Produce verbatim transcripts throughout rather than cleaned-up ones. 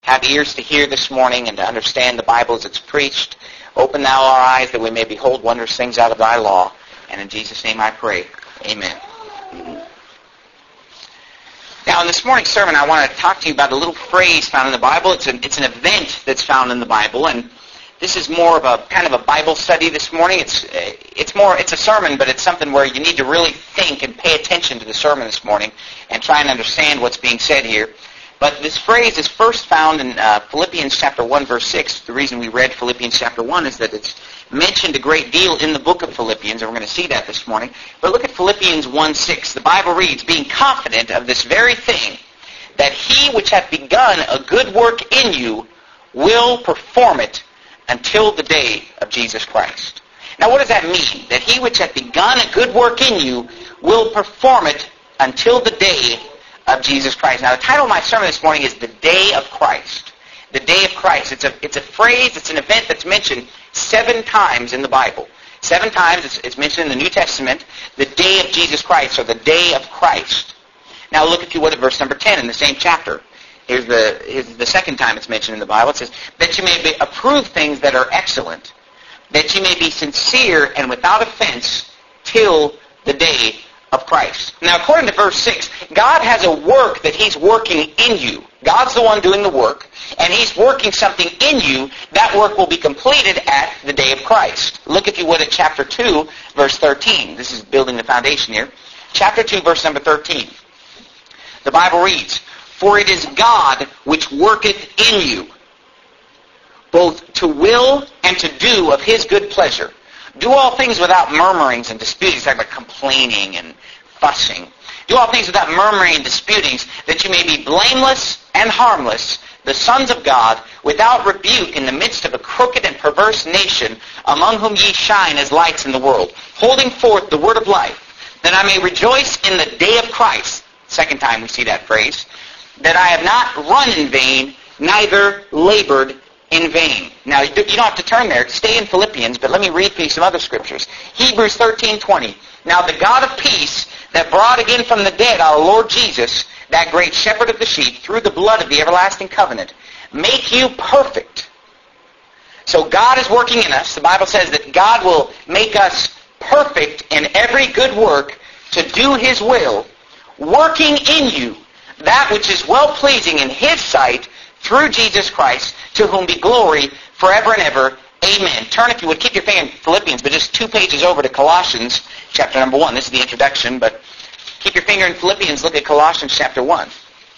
have ears to hear this morning and to understand the Bible as it's preached. Open thou our eyes that we may behold wondrous things out of thy law. And in Jesus' name I pray. Amen. Now, in this morning's sermon, I want to talk to you about a little phrase found in the Bible. It's an, it's an event that's found in the Bible, and this is more of a kind of a Bible study this morning. It's it's more it's a sermon, but it's something where you need to really think and pay attention to the sermon this morning and try and understand what's being said here. But this phrase is first found in uh, Philippians chapter one, verse six. The reason we read Philippians chapter one is that it's mentioned a great deal in the book of Philippians, and we're going to see that this morning. But look at Philippians one six. The Bible reads, being confident of this very thing, that he which hath begun a good work in you will perform it until the day of Jesus Christ. Now what does that mean? That he which hath begun a good work in you will perform it until the day of Jesus Christ. Now the title of my sermon this morning is The Day of Christ. The Day of Christ. It's a, it's a phrase, it's an event that's mentioned seven times in the Bible. Seven times it's, it's mentioned in the New Testament, the Day of Jesus Christ, or the Day of Christ. Now look if you would at verse number ten in the same chapter. Here's the, here's the second time it's mentioned in the Bible. It says, that you may be, approve things that are excellent, that you may be sincere and without offense till the day of Christ. Now, according to verse six, God has a work that He's working in you. God's the one doing the work, and He's working something in you. That work will be completed at the day of Christ. Look, if you would, at chapter two, verse thirteen. This is building the foundation here. Chapter two, verse number thirteen. The Bible reads, for it is God which worketh in you, both to will and to do of His good pleasure. Do all things without murmurings and disputings, like complaining and fussing. Do all things without murmuring and disputings, that you may be blameless and harmless, the sons of God, without rebuke in the midst of a crooked and perverse nation, among whom ye shine as lights in the world, holding forth the word of life, that I may rejoice in the day of Christ. Second time we see that phrase. That I have not run in vain, neither labored in vain. Now, you don't have to turn there. Stay in Philippians, but let me read for you some other scriptures. Hebrews thirteen twenty. Now the God of peace, that brought again from the dead our Lord Jesus, that great shepherd of the sheep, through the blood of the everlasting covenant, make you perfect. So God is working in us. The Bible says that God will make us perfect in every good work to do His will, working in you that which is well-pleasing in His sight, through Jesus Christ, to whom be glory forever and ever. Amen. Turn, if you would, keep your finger in Philippians, but just two pages over to Colossians chapter number one. This is the introduction, but keep your finger in Philippians. Look at Colossians chapter one.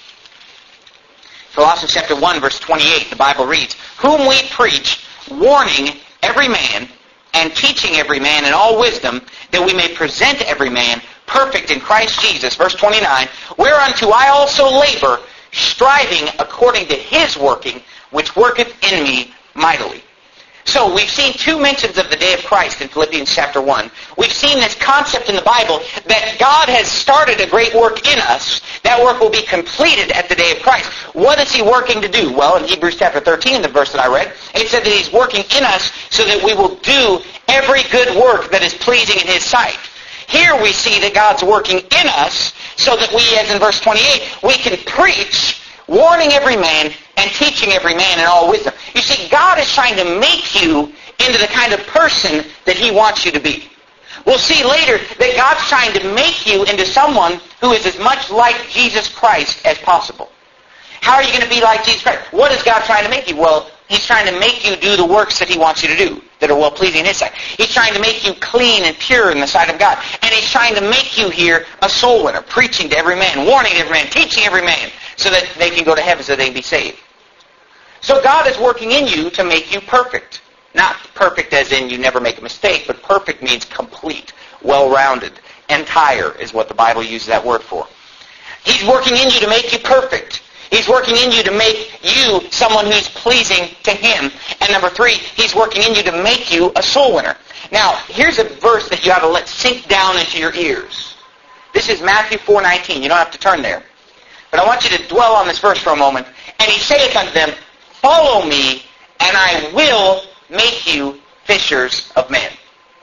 Colossians chapter one, verse twenty-eight, the Bible reads, whom we preach, warning every man and teaching every man in all wisdom, that we may present every man perfect in Christ Jesus. Verse twenty-nine, whereunto I also labor, striving according to His working, which worketh in me mightily. So we've seen two mentions of the day of Christ in Philippians chapter one. We've seen this concept in the Bible that God has started a great work in us. That work will be completed at the day of Christ. What is He working to do? Well, in Hebrews chapter thirteen, the verse that I read, it said that He's working in us so that we will do every good work that is pleasing in His sight. Here we see that God's working in us so that we, as in verse twenty-eight, we can preach, warning every man and teaching every man in all wisdom. You see, God is trying to make you into the kind of person that He wants you to be. We'll see later that God's trying to make you into someone who is as much like Jesus Christ as possible. How are you going to be like Jesus Christ? What is God trying to make you? Well, He's trying to make you do the works that He wants you to do, that are well-pleasing in His sight. He's trying to make you clean and pure in the sight of God. And He's trying to make you here a soul winner, preaching to every man, warning every man, teaching every man, so that they can go to heaven, so they can be saved. So God is working in you to make you perfect. Not perfect as in you never make a mistake, but perfect means complete, well-rounded. Entire is what the Bible uses that word for. He's working in you to make you perfect. He's working in you to make you someone who's pleasing to Him. And number three, He's working in you to make you a soul winner. Now, here's a verse that you ought to let sink down into your ears. This is Matthew four nineteen. You don't have to turn there. But I want you to dwell on this verse for a moment. And He saith unto them, follow me, and I will make you fishers of men.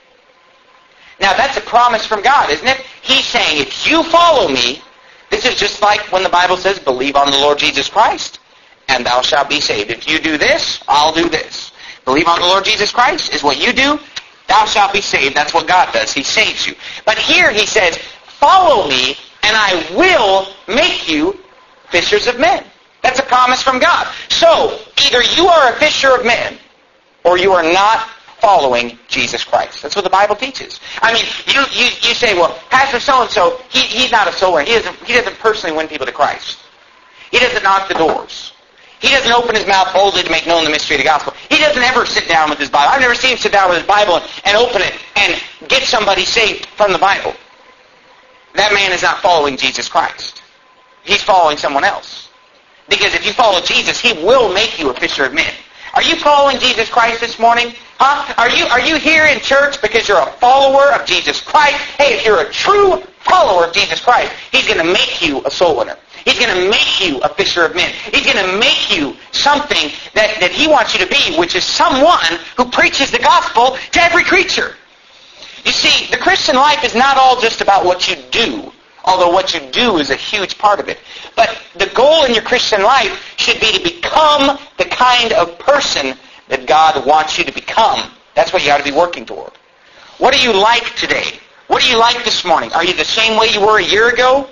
Now, that's a promise from God, isn't it? He's saying, if you follow me, this is just like when the Bible says, believe on the Lord Jesus Christ, and thou shalt be saved. If you do this, I'll do this. Believe on the Lord Jesus Christ is what you do. Thou shalt be saved. That's what God does. He saves you. But here he says, follow me, and I will make you fishers of men. That's a promise from God. So, either you are a fisher of men, or you are not following Jesus Christ. That's what the Bible teaches. I mean, you you, you say, well, Pastor so-and-so, he, he's not a soul winner. He doesn't, he doesn't personally win people to Christ. He doesn't knock the doors. He doesn't open his mouth boldly to make known the mystery of the gospel. He doesn't ever sit down with his Bible. I've never seen him sit down with his Bible and, and open it and get somebody saved from the Bible. That man is not following Jesus Christ. He's following someone else. Because if you follow Jesus, he will make you a fisher of men. Are you following Jesus Christ this morning? Huh? Are you, are you here in church because you're a follower of Jesus Christ? Hey, if you're a true follower of Jesus Christ, he's going to make you a soul winner. He's going to make you a fisher of men. He's going to make you something that, that he wants you to be, which is someone who preaches the gospel to every creature. You see, the Christian life is not all just about what you do, although what you do is a huge part of it. But the goal in your Christian life should be to become the kind of person that God wants you to become. That's what you ought to be working toward. What are you like today? What are you like this morning? Are you the same way you were a year ago?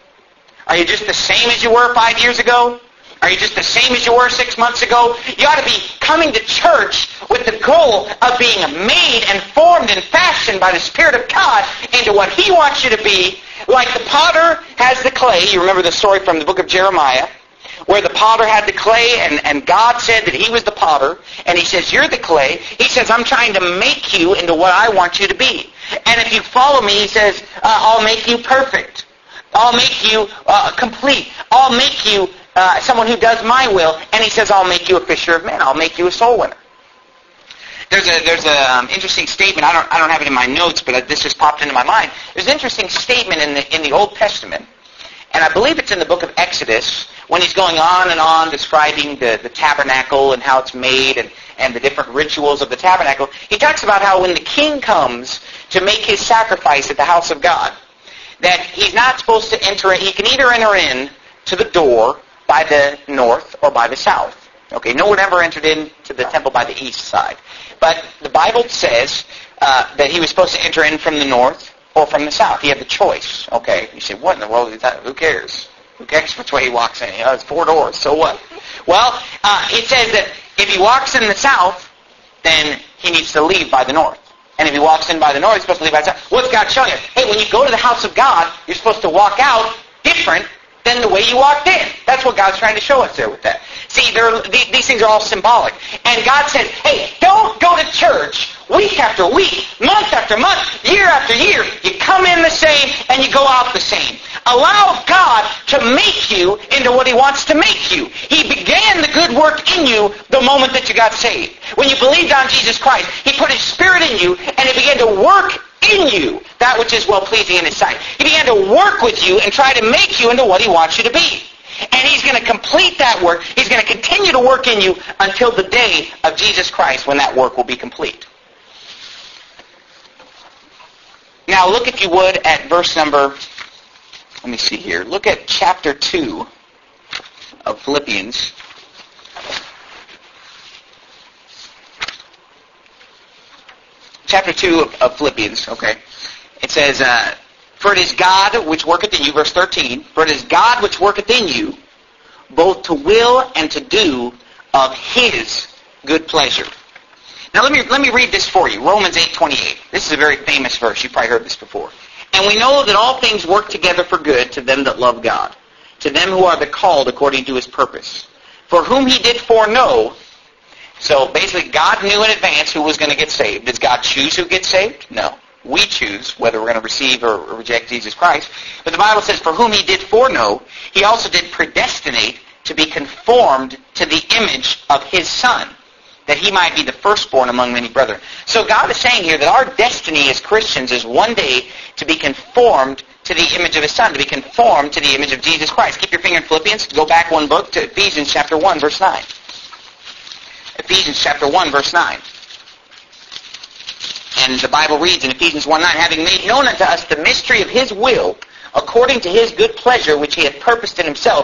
Are you just the same as you were five years ago? Are you just the same as you were six months ago? You ought to be coming to church with the goal of being made and formed and fashioned by the Spirit of God into what he wants you to be. Like the potter has the clay. You remember the story from the book of Jeremiah, where the potter had the clay, and, and God said that he was the potter, and he says, you're the clay. He says, I'm trying to make you into what I want you to be. And if you follow me, he says, uh, I'll make you perfect. I'll make you uh, complete. I'll make you uh, someone who does my will. And he says, I'll make you a fisher of men. I'll make you a soul winner. There's a there's a um, interesting statement. I don't I don't have it in my notes, but this just popped into my mind. There's an interesting statement in the in the Old Testament, and I believe it's in the book of Exodus, when he's going on and on describing the, the tabernacle and how it's made and, and the different rituals of the tabernacle. He talks about how when the king comes to make his sacrifice at the house of God, that he's not supposed to enter in. He can either enter in to the door by the north or by the south. Okay, no one ever entered into the temple by the east side. But the Bible says uh, that he was supposed to enter in from the north or from the south. He had the choice. Okay, you say, what in the world is that? Who cares? Who cares which way he walks in? You know, it's four doors, so what? Well, uh, it says that if he walks in the south, then he needs to leave by the north. And if he walks in by the north, he's supposed to leave by the south. What's God showing you? Hey, when you go to the house of God, you're supposed to walk out different than the way you walked in. That's what God's trying to show us there with that. See, there, these things are all symbolic. And God says, hey, don't go to church week after week, month after month, year after year. You come in the same and you go out the same. Allow God to make you into what he wants to make you. He began the good work in you the moment that you got saved. When you believed on Jesus Christ, he put his Spirit in you and he began to work in you that which is well-pleasing in his sight. He began to work with you and try to make you into what he wants you to be. And he's going to complete that work. He's going to continue to work in you until the day of Jesus Christ, when that work will be complete. Now look, if you would, at verse number, let me see here. Look at chapter two of Philippians. Chapter two of, of Philippians, okay. It says, uh, for it is God which worketh in you, verse thirteen, for it is God which worketh in you, both to will and to do of his good pleasure. Now let me let me read this for you. Romans eight twenty-eight. This is a very famous verse. You've probably heard this before. And we know that all things work together for good to them that love God, to them who are the called according to his purpose. For whom he did foreknow. So basically, God knew in advance who was going to get saved. Does God choose who gets saved? No. We choose whether we're going to receive or reject Jesus Christ. But the Bible says, for whom he did foreknow, he also did predestinate to be conformed to the image of his Son, that he might be the firstborn among many brethren. So God is saying here that our destiny as Christians is one day to be conformed to the image of his Son, to be conformed to the image of Jesus Christ. Keep your finger in Philippians. Go back one book to Ephesians chapter one, verse nine. Ephesians chapter one, verse nine. And the Bible reads in Ephesians one nine, having made known unto us the mystery of his will, according to his good pleasure, which he hath purposed in himself,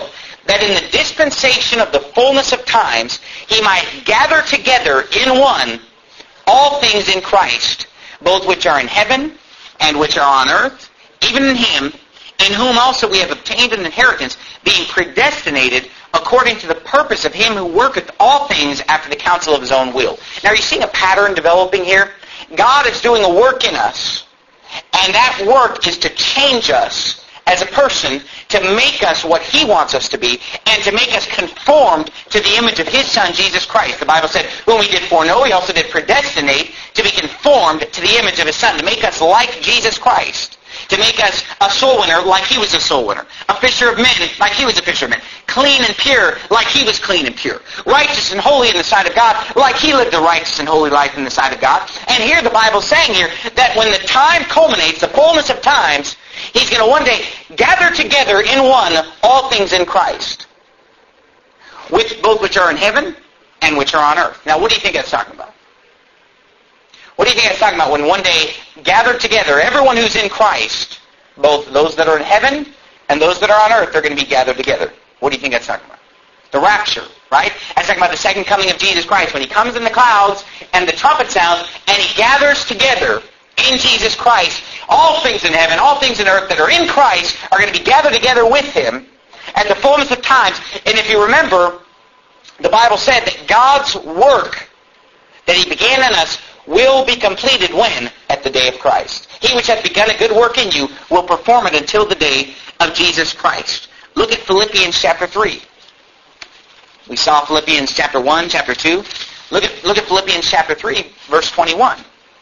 that in the dispensation of the fullness of times he might gather together in one all things in Christ, both which are in heaven and which are on earth, even in him, in whom also we have obtained an inheritance, being predestinated according to the purpose of him who worketh all things after the counsel of his own will. Now, are you seeing a pattern developing here? God is doing a work in us, and that work is to change us as a person, to make us what he wants us to be, and to make us conformed to the image of his Son, Jesus Christ. The Bible said, whom he did foreknow, he also did predestinate to be conformed to the image of his Son, to make us like Jesus Christ, to make us a soul winner like he was a soul winner, a fisher of men like he was a fisher of men, clean and pure like he was clean and pure, righteous and holy in the sight of God like he lived a righteous and holy life in the sight of God. And here the Bible's saying here that when the time culminates, the fullness of times, he's going to one day gather together in one all things in Christ, which, both which are in heaven and which are on earth. Now, what do you think that's talking about? What do you think that's talking about when one day gathered together, everyone who's in Christ, both those that are in heaven and those that are on earth, are going to be gathered together? What do you think that's talking about? The rapture, right? That's talking about the second coming of Jesus Christ, when he comes in the clouds and the trumpet sounds and he gathers together in Jesus Christ. All things in heaven, all things in earth that are in Christ are going to be gathered together with him at the fullness of times. And if you remember, the Bible said that God's work that he began in us will be completed when? At the day of Christ. He which hath begun a good work in you will perform it until the day of Jesus Christ. Look at Philippians chapter three. We saw Philippians chapter one, chapter two. Look at, look at Philippians chapter three, verse twenty-one.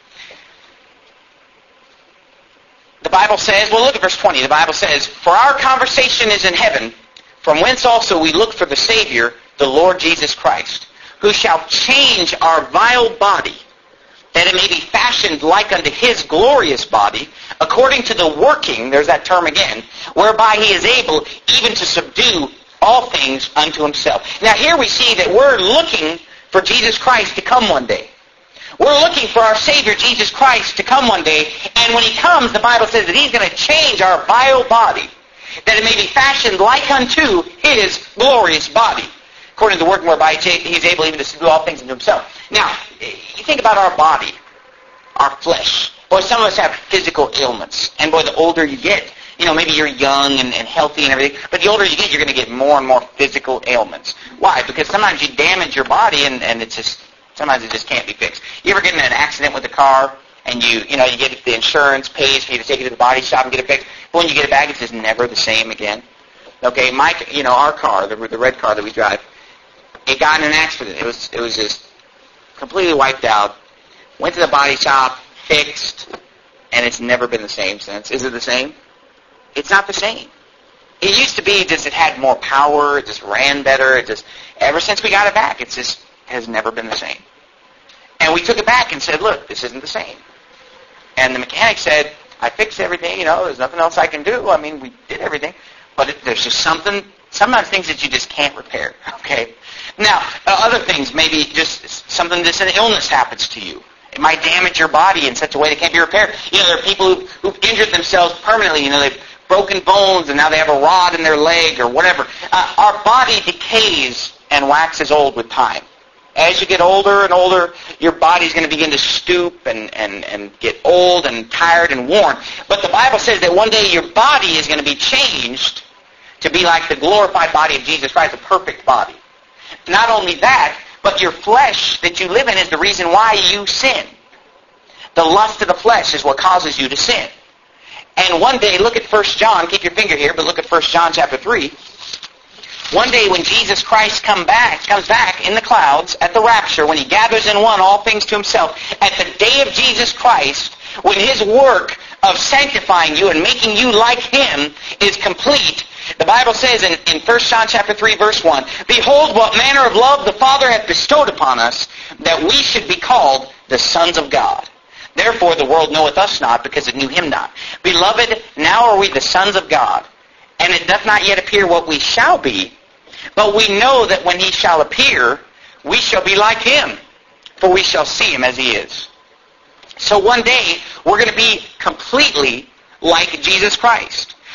The Bible says, well, look at verse twenty. The Bible says, for our conversation is in heaven, from whence also we look for the Savior, the Lord Jesus Christ, who shall change our vile body, that it may be fashioned like unto his glorious body, according to the working, there's that term again, whereby he is able even to subdue all things unto himself. Now here we see that we're looking for Jesus Christ to come one day. We're looking for our Savior, Jesus Christ, to come one day, and when he comes, the Bible says that he's going to change our vile body, that it may be fashioned like unto his glorious body, according to the working whereby he's able even to subdue all things unto himself. Now, you think about our body, our flesh. Boy, some of us have physical ailments. And boy, the older you get, you know, maybe you're young and, and healthy and everything, but the older you get, you're going to get more and more physical ailments. Why? Because sometimes you damage your body and, and it's just, sometimes it just can't be fixed. You ever get in an accident with a car and you, you know, you get the insurance pays for you to take it to the body shop and get it fixed, but when you get it back, it's just never the same again. Okay, Mike, you know, our car, the, the red car that we drive, it got in an accident. It was, it was just completely wiped out. Went to the body shop, fixed, and it's never been the same since. Is it the same? It's not the same. It used to be just it had more power, it just ran better, it just, ever since we got it back, it just has never been the same. And we took it back and said, look, this isn't the same. And the mechanic said, I fixed everything, you know, there's nothing else I can do. I mean, we did everything. But it, there's just something, sometimes things that you just can't repair, okay? Now, uh, other things, maybe just something that's an illness happens to you. It might damage your body in such a way that it can't be repaired. You know, there are people who, who've injured themselves permanently. You know, they've broken bones and now they have a rod in their leg or whatever. Uh, our body decays and waxes old with time. As you get older and older, your body's going to begin to stoop and, and, and get old and tired and worn. But the Bible says that one day your body is going to be changed to be like the glorified body of Jesus Christ, a perfect body. Not only that, but your flesh that you live in is the reason why you sin. The lust of the flesh is what causes you to sin. And one day, look at First John, keep your finger here, but look at First John chapter three. One day when Jesus Christ come back, comes back in the clouds at the rapture, when he gathers in one all things to himself, at the day of Jesus Christ, when his work of sanctifying you and making you like him is complete, the Bible says in, in First John chapter three, verse one, behold, what manner of love the Father hath bestowed upon us, that we should be called the sons of God. Therefore the world knoweth us not, because it knew him not. Beloved, now are we the sons of God, and it doth not yet appear what we shall be, but we know that when he shall appear, we shall be like him, for we shall see him as he is. So one day, we're going to be completely like Jesus Christ.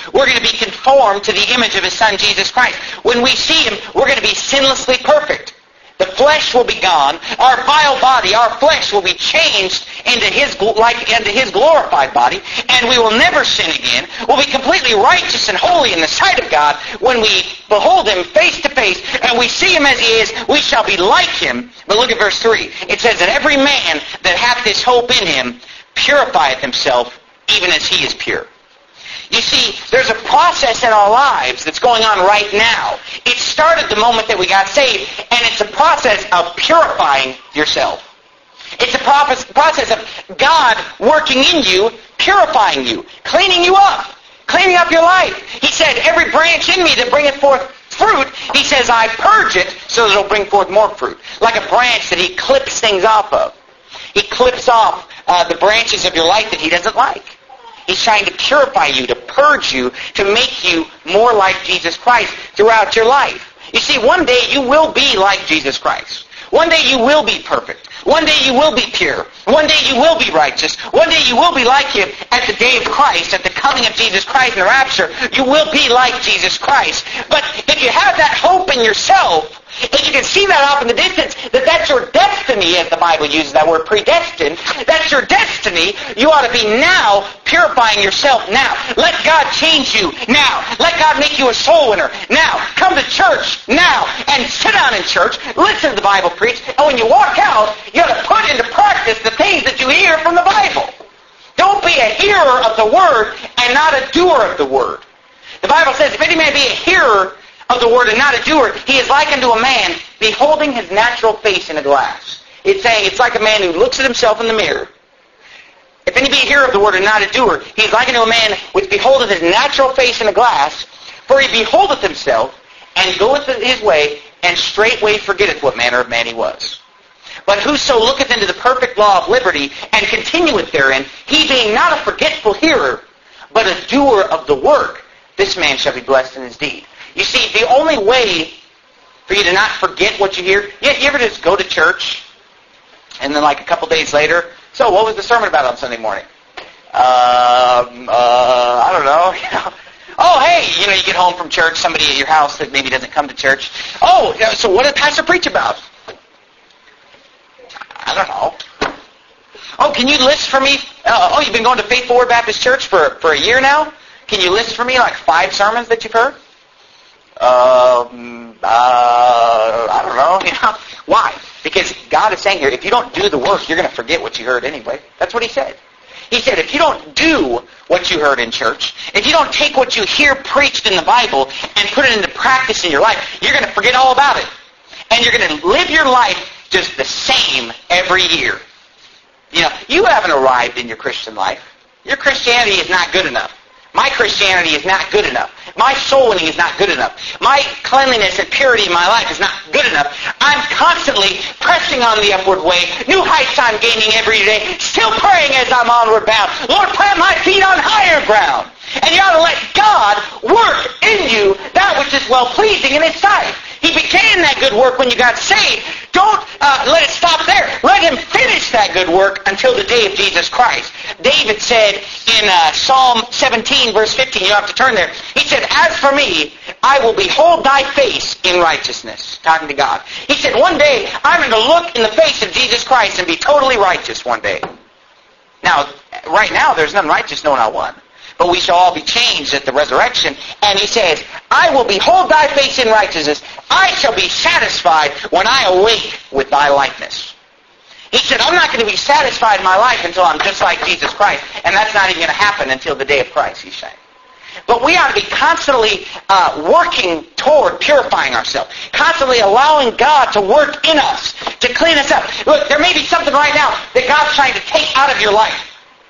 we're going to be conformed to the image of His Son, Jesus Christ. When we see Him, we're going to be sinlessly perfect. The flesh will be gone. Our vile body, our flesh will be changed into His like into His glorified body, and we will never sin again. We'll be completely righteous and holy in the sight of God when we behold Him face to face, and we see Him as He is. We shall be like Him. But look at verse three. It says that every man that hath this hope in Him purifieth himself, even as He is pure. You see, there's a process in our lives that's going on right now. It started the moment that we got saved, and it's a process of purifying yourself. It's a process of God working in you, purifying you, cleaning you up, cleaning up your life. He said, every branch in me that bringeth forth fruit, He says, I purge it so that it'll bring forth more fruit. Like a branch that He clips things off of. He clips off uh, the branches of your life that He doesn't like. He's trying to purify you, to purge you, to make you more like Jesus Christ throughout your life. You see, one day you will be like Jesus Christ. One day you will be perfect. One day you will be pure. One day you will be righteous. One day you will be like Him at the day of Christ, at the coming of Jesus Christ in the rapture. You will be like Jesus Christ. But if you have that hope in yourself, if you can see that off in the distance, that that's your destiny, as the Bible uses that word, predestined, that's your destiny, you ought to be now purifying yourself now. Let God change you now. Let God make you a soul winner now. Come to church now and sit down in church, listen to the Bible preach, and when you walk out, you ought to put into practice the things that you hear from the Bible. Don't be a hearer of the Word and not a doer of the Word. The Bible says, if any man be a hearer of the Word and not a doer, he is like unto a man beholding his natural face in a glass. It's saying it's like a man who looks at himself in the mirror. If any be a hearer of the Word and not a doer, he is like unto a man which beholdeth his natural face in a glass. For he beholdeth himself, and goeth his way, and straightway forgetteth what manner of man he was. But whoso looketh into the perfect law of liberty, and continueth therein, he being not a forgetful hearer, but a doer of the work, this man shall be blessed in his deed. You see, the only way for you to not forget what you hear, you, you ever just go to church, and then like a couple days later, so what was the sermon about on Sunday morning? Um, uh, I don't know, you know. Oh, hey, you know, you get home from church, somebody at your house that maybe doesn't come to church. Oh, so what did the pastor preach about? I don't know. Oh, can you list for me, uh, oh, you've been going to Faith Forward Baptist Church for, for a year now? Can you list for me like five sermons that you've heard? Um, uh, I don't know, you know. Why? Because God is saying here, if you don't do the work, you're going to forget what you heard anyway. That's what He said. He said, if you don't do what you heard in church, if you don't take what you hear preached in the Bible and put it into practice in your life, you're going to forget all about it. And you're going to live your life just the same every year. You know, you haven't arrived in your Christian life. Your Christianity is not good enough. My Christianity is not good enough. My soul winning is not good enough. My cleanliness and purity in my life is not good enough. I'm constantly pressing on the upward way. New heights I'm gaining every day. Still praying as I'm onward bound. Lord, plant my feet on higher ground. And you ought to let God work in you that which is well-pleasing in His sight. He began that good work when you got saved. Don't uh, let it stop there. Let Him finish that good work until the day of Jesus Christ. David said in uh, Psalm seventeen, verse fifteen, you have to turn there. He said, as for me, I will behold thy face in righteousness. Talking to God. He said, one day, I'm going to look in the face of Jesus Christ and be totally righteous one day. Now, right now, there's none righteous, no, not one. But we shall all be changed at the resurrection. And He says, I will behold thy face in righteousness. I shall be satisfied when I awake with thy likeness. He said, I'm not going to be satisfied in my life until I'm just like Jesus Christ. And that's not even going to happen until the day of Christ, He's saying. But we ought to be constantly uh, working toward purifying ourselves. Constantly allowing God to work in us, to clean us up. Look, there may be something right now that God's trying to take out of your life.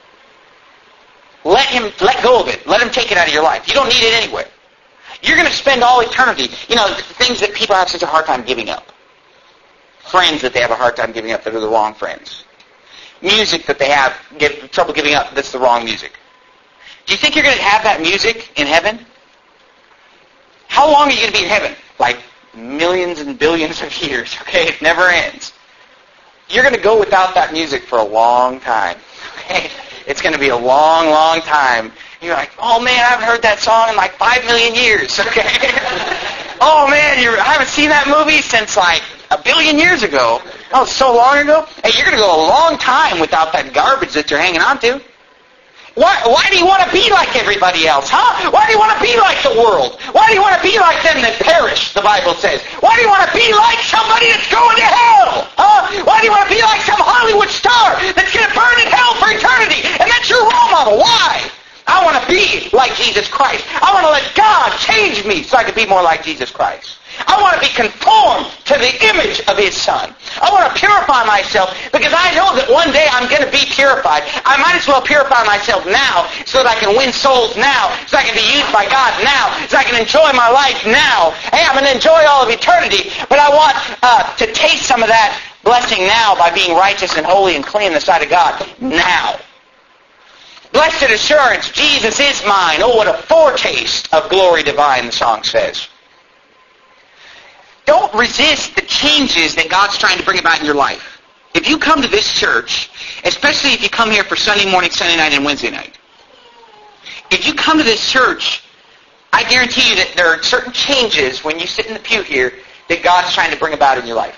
Let Him, let go of it. Let Him take it out of your life. You don't need it anyway. You're going to spend all eternity, you know, things that people have such a hard time giving up. Friends that they have a hard time giving up that are the wrong friends. Music that they have get trouble giving up that's the wrong music. Do you think you're going to have that music in heaven? How long are you going to be in heaven? Like millions and billions of years, okay? It never ends. You're going to go without that music for a long time, okay? It's going to be a long, long time. You're like, oh man, I haven't heard that song in like five million years. Okay. Oh man, you're, I haven't seen that movie since like a billion years ago. That was so long ago. Hey, you're going to go a long time without that garbage that you're hanging on to. Why, why do you want to be like everybody else, huh? Why do you want to be like the world? Why do you want to be like them that perish, the Bible says? Why do you want to be like somebody that's going to hell? Huh? Why do you want to be like some Hollywood star that's going to burn in hell for eternity? And that's your role model. Why? I want to be like Jesus Christ. I want to let God change me so I can be more like Jesus Christ. I want to be conformed to the image of His Son. I want to purify myself because I know that one day I'm going to be purified. I might as well purify myself now so that I can win souls now, so I can be used by God now, so I can enjoy my life now. Hey, I'm going to enjoy all of eternity, but I want uh, to taste some of that blessing now by being righteous and holy and clean in the sight of God now. Blessed assurance, Jesus is mine. Oh, what a foretaste of glory divine, the song says. Don't resist the changes that God's trying to bring about in your life. If you come to this church, especially if you come here for Sunday morning, Sunday night, and Wednesday night, if you come to this church, I guarantee you that there are certain changes when you sit in the pew here that God's trying to bring about in your life.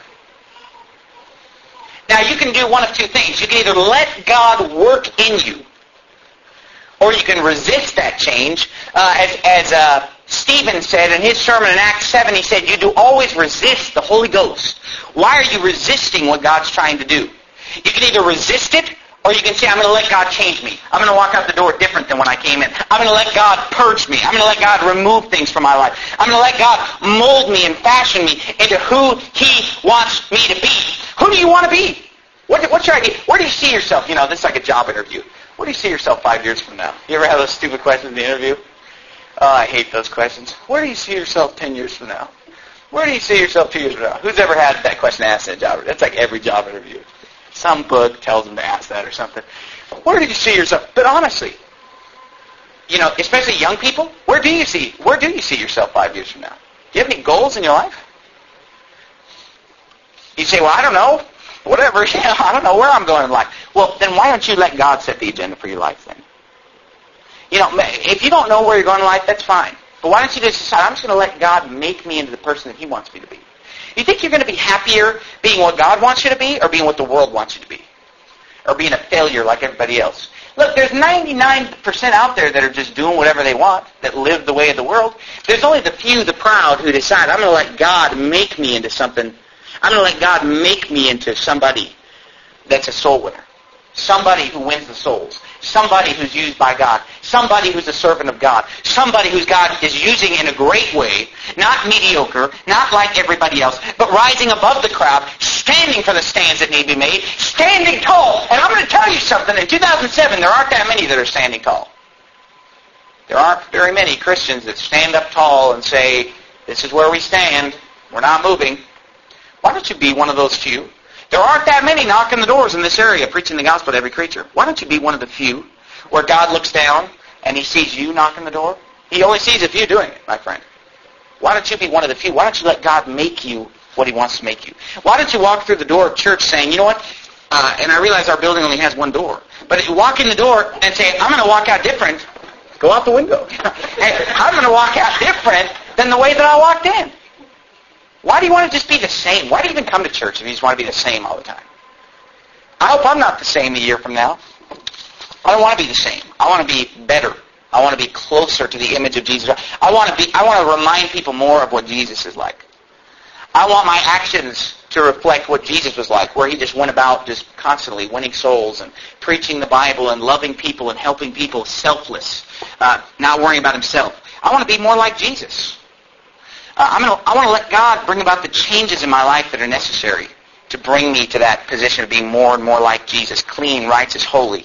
Now, you can do one of two things. You can either let God work in you, or you can resist that change. Uh, as as uh, Stephen said in his sermon in Acts seven, he said, you do always resist the Holy Ghost. Why are you resisting what God's trying to do? You can either resist it, or you can say, I'm going to let God change me. I'm going to walk out the door different than when I came in. I'm going to let God purge me. I'm going to let God remove things from my life. I'm going to let God mold me and fashion me into who He wants me to be. Who do you want to be? What, what's your idea? Where do you see yourself? You know, this is like a job interview. Where do you see yourself five years from now? You ever have those stupid questions in the interview? Oh, I hate those questions. Where do you see yourself ten years from now? Where do you see yourself two years from now? Who's ever had that question asked in a job interview? That's like every job interview. Some book tells them to ask that or something. Where do you see yourself? But honestly, you know, especially young people, where do you see where do you see yourself five years from now? Do you have any goals in your life? You say, well, I don't know. Whatever, you know, I don't know where I'm going in life. Well, then why don't you let God set the agenda for your life then? You know, if you don't know where you're going in life, that's fine. But why don't you just decide, I'm just going to let God make me into the person that He wants me to be. You think you're going to be happier being what God wants you to be or being what the world wants you to be? Or being a failure like everybody else? Look, there's ninety-nine percent out there that are just doing whatever they want, that live the way of the world. There's only the few, the proud, who decide, I'm going to let God make me into something. I'm going to let God make me into somebody that's a soul winner. Somebody who wins the souls. Somebody who's used by God. Somebody who's a servant of God. Somebody whose God is using in a great way. Not mediocre. Not like everybody else. But rising above the crowd. Standing for the stands that need to be made. Standing tall. And I'm going to tell you something. In two thousand seven, there aren't that many that are standing tall. There aren't very many Christians that stand up tall and say, this is where we stand. We're not moving. Why don't you be one of those few? There aren't that many knocking the doors in this area preaching the gospel to every creature. Why don't you be one of the few where God looks down and He sees you knocking the door? He only sees a few doing it, my friend. Why don't you be one of the few? Why don't you let God make you what He wants to make you? Why don't you walk through the door of church saying, you know what, uh, and I realize our building only has one door, but if you walk in the door and say, I'm going to walk out different, go out the window. Hey, I'm going to walk out different than the way that I walked in. Why do you want to just be the same? Why do you even come to church if you just want to be the same all the time? I hope I'm not the same a year from now. I don't want to be the same. I want to be better. I want to be closer to the image of Jesus. I want to be. I want to remind people more of what Jesus is like. I want my actions to reflect what Jesus was like, where He just went about just constantly winning souls and preaching the Bible and loving people and helping people, selfless, uh, not worrying about Himself. I want to be more like Jesus. Uh, I'm gonna, I want to let God bring about the changes in my life that are necessary to bring me to that position of being more and more like Jesus, clean, righteous, holy.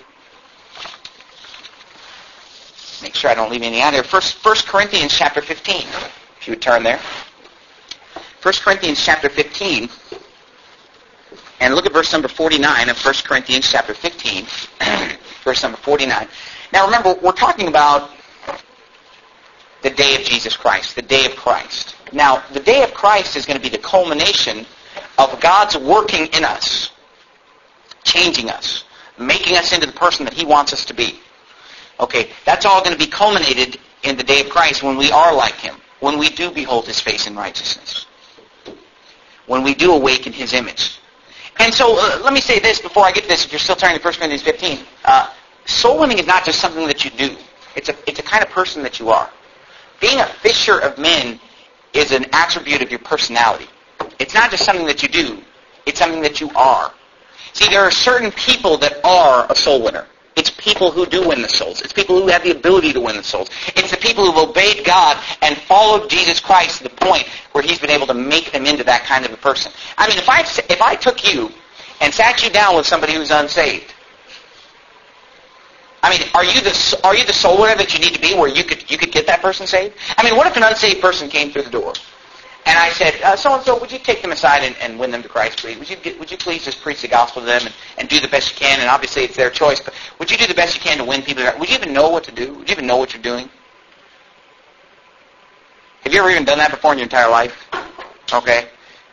Make sure I don't leave anything out here. First, First Corinthians chapter fifteen, if you would turn there. First Corinthians chapter fifteen, and look at verse number forty-nine of First Corinthians chapter fifteen, verse number forty-nine. Now remember, we're talking about the day of Jesus Christ, the day of Christ. Now, the day of Christ is going to be the culmination of God's working in us, changing us, making us into the person that He wants us to be. Okay, that's all going to be culminated in the day of Christ when we are like Him, when we do behold His face in righteousness, when we do awaken His image. And so uh, let me say this before I get to this, if you're still turning to First Corinthians fifteen. Uh, soul winning is not just something that you do. It's a, it's a kind of person that you are. Being a fisher of men is an attribute of your personality. It's not just something that you do. It's something that you are. See, there are certain people that are a soul winner. It's people who do win the souls. It's people who have the ability to win the souls. It's the people who've obeyed God and followed Jesus Christ to the point where He's been able to make them into that kind of a person. I mean, if I, if I took you and sat you down with somebody who's unsaved, I mean, are you the are you the soul winner that you need to be where you could you could get that person saved? I mean, what if an unsaved person came through the door and I said, uh, so-and-so, would you take them aside and, and win them to Christ, please? Would you get, would you please just preach the gospel to them and, and do the best you can? And obviously it's their choice, but would you do the best you can to win people? Would you even know what to do? Would you even know what you're doing? Have you ever even done that before in your entire life? Okay.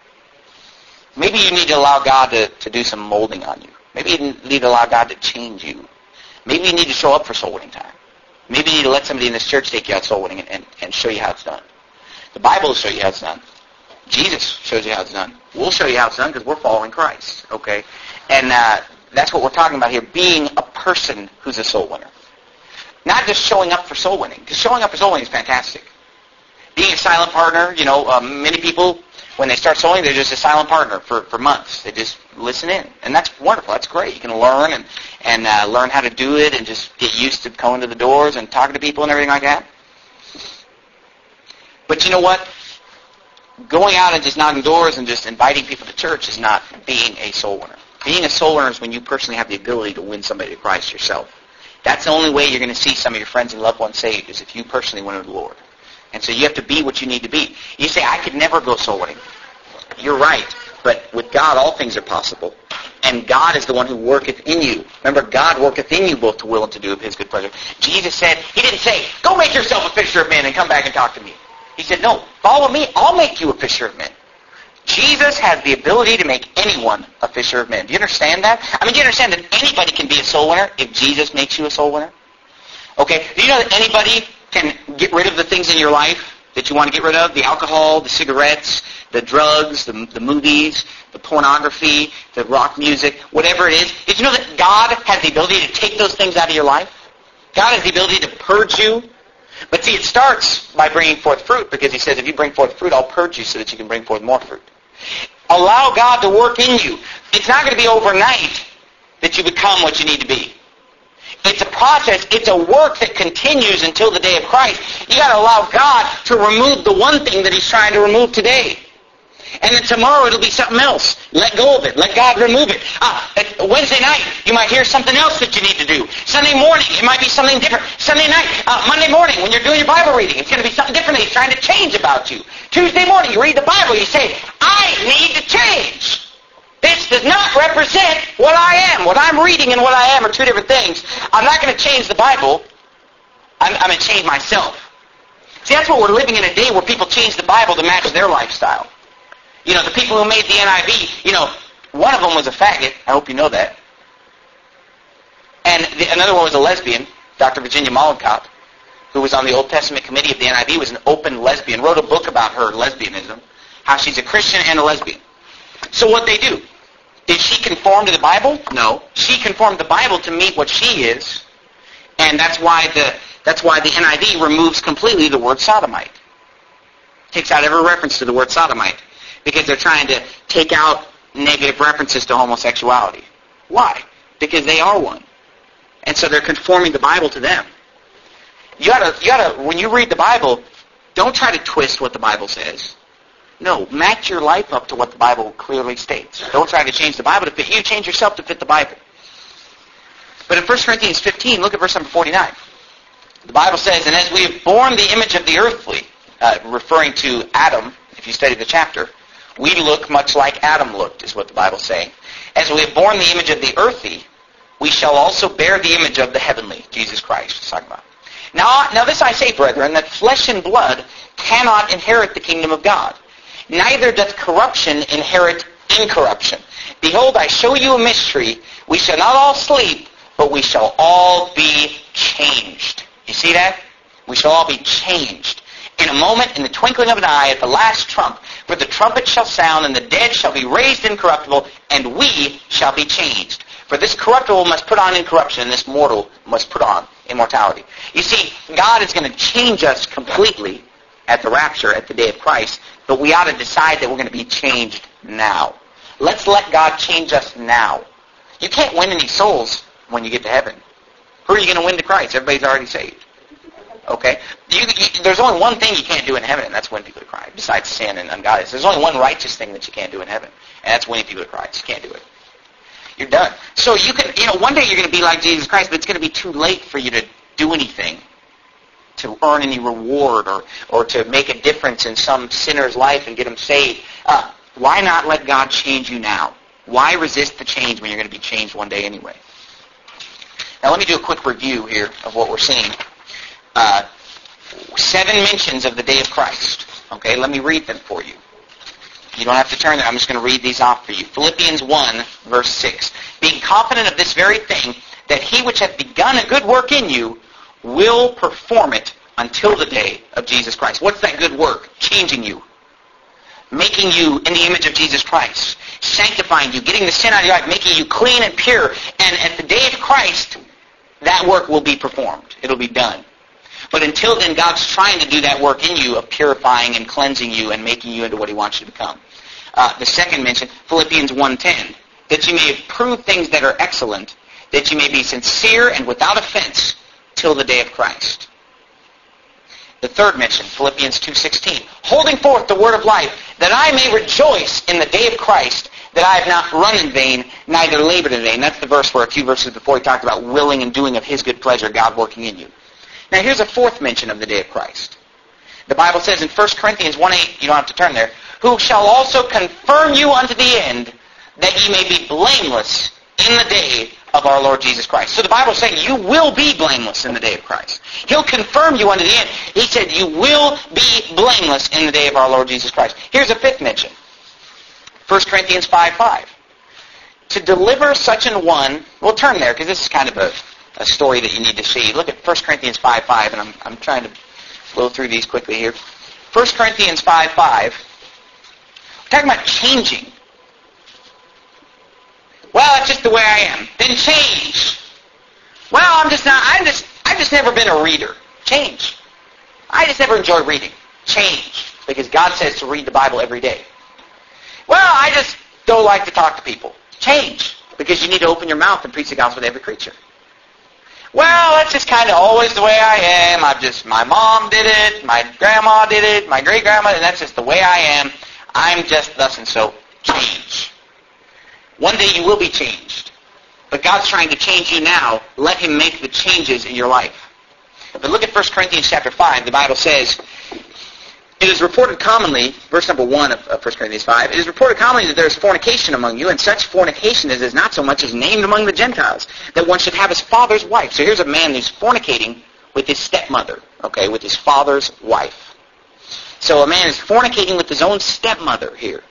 Maybe you need to allow God to, to do some molding on you. Maybe you need to allow God to change you. Maybe you need to show up for soul winning time. Maybe you need to let somebody in this church take you out soul winning and, and, and show you how it's done. The Bible will show you how it's done. Jesus shows you how it's done. We'll show you how it's done because we're following Christ. Okay? And uh, that's what we're talking about here, being a person who's a soul winner. Not just showing up for soul winning, because showing up for soul winning is fantastic. Being a silent partner, you know, um, many people, when they start soul winning, they're just a silent partner for, for months. They just listen in. And that's wonderful. That's great. You can learn and, and uh, learn how to do it and just get used to going to the doors and talking to people and everything like that. But you know what? Going out and just knocking doors and just inviting people to church is not being a soul winner. Being a soul winner is when you personally have the ability to win somebody to Christ yourself. That's the only way you're going to see some of your friends and loved ones saved, is if you personally win to the Lord. And so you have to be what you need to be. You say, I could never go soul winning. You're right. But with God, all things are possible. And God is the one who worketh in you. Remember, God worketh in you both to will and to do of His good pleasure. Jesus said, He didn't say, go make yourself a fisher of men and come back and talk to me. He said, no, follow me. I'll make you a fisher of men. Jesus has the ability to make anyone a fisher of men. Do you understand that? I mean, do you understand that anybody can be a soul winner if Jesus makes you a soul winner? Okay, do you know that anybody can get rid of the things in your life that you want to get rid of? The alcohol, the cigarettes, the drugs, the, the movies, the pornography, the rock music, whatever it is. Did you know that God has the ability to take those things out of your life? God has the ability to purge you. But see, it starts by bringing forth fruit, because He says, if you bring forth fruit, I'll purge you so that you can bring forth more fruit. Allow God to work in you. It's not going to be overnight that you become what you need to be. It's a process. It's a work that continues until the day of Christ. You got to allow God to remove the one thing that He's trying to remove today. And then tomorrow it'll be something else. Let go of it. Let God remove it. Ah, Wednesday night, you might hear something else that you need to do. Sunday morning, it might be something different. Sunday night, uh, Monday morning, when you're doing your Bible reading, it's going to be something different that He's trying to change about you. Tuesday morning, you read the Bible, you say, I need to change. This does not represent what I am. What I'm reading and what I am are two different things. I'm not going to change the Bible. I'm, I'm going to change myself. See, that's what we're living in a day where people change the Bible to match their lifestyle. You know, the people who made the N I V, you know, one of them was a faggot. I hope you know that. And the, another one was a lesbian, Doctor Virginia Mollenkopf, who was on the Old Testament committee of the N I V, was an open lesbian, wrote a book about her lesbianism, how she's a Christian and a lesbian. So what they do, did she conform to the Bible? No. She conformed the Bible to meet what she is, and that's why the that's why the N I V removes completely the word sodomite. Takes out every reference to the word sodomite, because they're trying to take out negative references to homosexuality. Why? Because they are one. And so they're conforming the Bible to them. You gotta, you gotta, when you read the Bible, don't try to twist what the Bible says. No, match your life up to what the Bible clearly states. Don't try to change the Bible to fit you. Change yourself to fit the Bible. But in First Corinthians fifteen, look at verse number forty-nine. The Bible says, and as we have borne the image of the earthly, uh, referring to Adam, if you study the chapter, we look much like Adam looked, is what the Bible's saying. As we have borne the image of the earthy, we shall also bear the image of the heavenly, Jesus Christ, it's talking about. Now, now this I say, brethren, that flesh and blood cannot inherit the kingdom of God. Neither doth corruption inherit incorruption. Behold, I show you a mystery. We shall not all sleep, but but we shall all be changed. You see that? We shall all be changed. In a moment, in the twinkling of an eye, at the last trump, for the trumpet shall sound, and the dead shall be raised incorruptible, and we shall be changed. For this corruptible must put on incorruption, and this mortal must put on immortality. You see, God is going to change us completely at the rapture, at the day of Christ, but we ought to decide that we're going to be changed now. Let's let God change us now. You can't win any souls when you get to heaven. Who are you going to win to Christ? Everybody's already saved. Okay? You, you, there's only one thing you can't do in heaven, and that's win people to Christ, besides sin and ungodliness. There's only one righteous thing that you can't do in heaven, and that's winning people to Christ. You can't do it. You're done. So you can, you know, one day you're going to be like Jesus Christ, but it's going to be too late for you to do anything, to earn any reward, or, or to make a difference in some sinner's life and get him saved. Uh, why not let God change you now? Why resist the change when you're going to be changed one day anyway? Now let me do a quick review here of what we're seeing. Uh, seven mentions of the day of Christ. Okay, let me read them for you. You don't have to turn there. I'm just going to read these off for you. Philippians one, verse six. Being confident of this very thing, that he which hath begun a good work in you will perform it until the day of Jesus Christ. What's that good work? Changing you. Making you in the image of Jesus Christ. Sanctifying you. Getting the sin out of your life. Making you clean and pure. And at the day of Christ, that work will be performed. It'll be done. But until then, God's trying to do that work in you of purifying and cleansing you and making you into what he wants you to become. Uh, the second mention, Philippians one ten, that you may prove things that are excellent, that you may be sincere and without offense till the day of Christ. The third mention, Philippians two sixteen, holding forth the word of life, that I may rejoice in the day of Christ, that I have not run in vain, neither labored in vain. That's the verse where a few verses before he talked about willing and doing of his good pleasure, God working in you. Now here's a fourth mention of the day of Christ. The Bible says in First Corinthians one eight, you don't have to turn there, who shall also confirm you unto the end, that ye may be blameless in the day of our Lord Jesus Christ. So the Bible is saying you will be blameless in the day of Christ. He'll confirm you unto the end. He said you will be blameless in the day of our Lord Jesus Christ. Here's a fifth mention. First Corinthians five five. To deliver such an one, we'll turn there because this is kind of a a story that you need to see. Look at First Corinthians five five, and I'm, I'm trying to blow through these quickly here. First Corinthians five five. We're talking about changing. Well, that's just the way I am. Then change. Well, I'm just not, I'm just, I've just never been a reader. Change. I just never enjoy reading. Change. Because God says to read the Bible every day. Well, I just don't like to talk to people. Change. Because you need to open your mouth and preach the gospel to every creature. Well, that's just kind of always the way I am. I've just, my mom did it, my grandma did it, my great-grandma, and that's just the way I am. I'm just thus and so. Change. One day you will be changed. But God's trying to change you now. Let him make the changes in your life. But look at First Corinthians chapter five. The Bible says, it is reported commonly, verse number one of First Corinthians five, it is reported commonly that there is fornication among you, and such fornication as is not so much as named among the Gentiles, that one should have his father's wife. So here's a man who's fornicating with his stepmother, okay, with his father's wife. So a man is fornicating with his own stepmother here.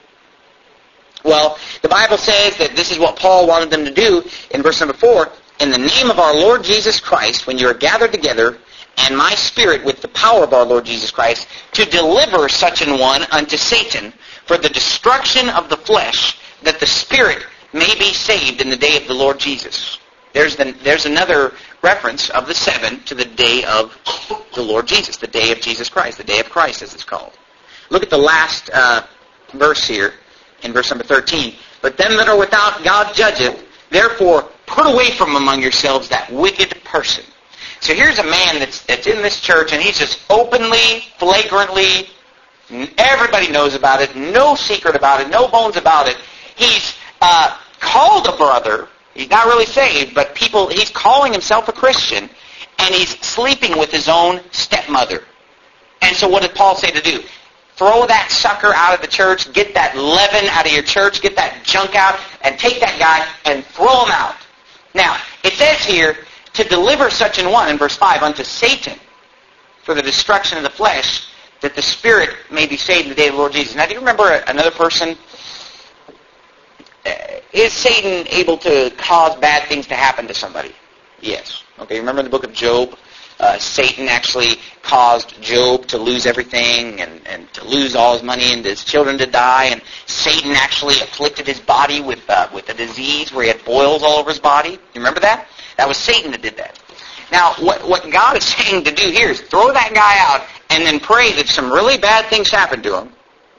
Well, the Bible says that this is what Paul wanted them to do in verse number four. In the name of our Lord Jesus Christ, when you are gathered together, and my spirit with the power of our Lord Jesus Christ, to deliver such an one unto Satan for the destruction of the flesh, that the spirit may be saved in the day of the Lord Jesus. There's, the, there's another reference of the seven to the day of the Lord Jesus, the day of Jesus Christ, the day of Christ as it's called. Look at the last uh, verse here in verse number thirteen. But them that are without God judgeth, therefore put away from among yourselves that wicked person. So here's a man that's, that's in this church, and he's just openly, flagrantly, everybody knows about it, no secret about it, no bones about it. He's uh, called a brother. He's not really saved, but people, he's calling himself a Christian, and he's sleeping with his own stepmother. And so what did Paul say to do? Throw that sucker out of the church, get that leaven out of your church, get that junk out, and take that guy and throw him out. Now, it says here, to deliver such an one, in verse five, unto Satan for the destruction of the flesh, that the spirit may be saved in the day of the Lord Jesus. Now, do you remember another person? Is Satan able to cause bad things to happen to somebody? Yes. Okay, remember the book of Job? Uh, Satan actually caused Job to lose everything and, and to lose all his money and his children to die. And Satan actually afflicted his body with uh, with a disease where he had boils all over his body. You remember that? That was Satan that did that. Now, what, what God is saying to do here is throw that guy out and then pray that some really bad things happen to him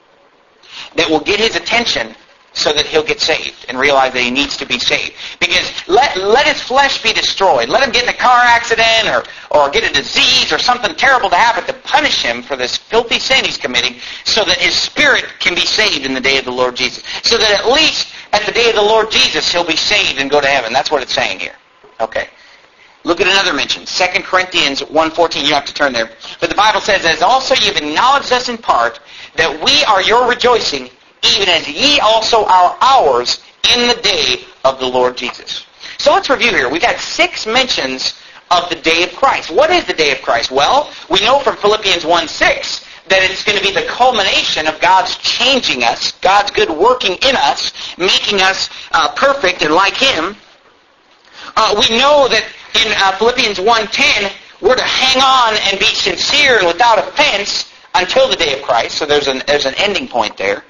that will get his attention so that he'll get saved and realize that he needs to be saved. Because let let his flesh be destroyed. Let him get in a car accident or, or get a disease or something terrible to happen to punish him for this filthy sin he's committing so that his spirit can be saved in the day of the Lord Jesus. So that at least at the day of the Lord Jesus he'll be saved and go to heaven. That's what it's saying here. Okay. Look at another mention. Second Corinthians one fourteen. You don't have to turn there. But the Bible says, as also you've acknowledged us in part, that we are your rejoicing, even as ye also are ours in the day of the Lord Jesus. So let's review here. We've had six mentions of the day of Christ. What is the day of Christ? Well, we know from Philippians one six that it's going to be the culmination of God's changing us, God's good working in us, making us uh, perfect and like Him. Uh, we know that in uh, Philippians one ten, we're to hang on and be sincere and without offense until the day of Christ. So there's an, there's an ending point there.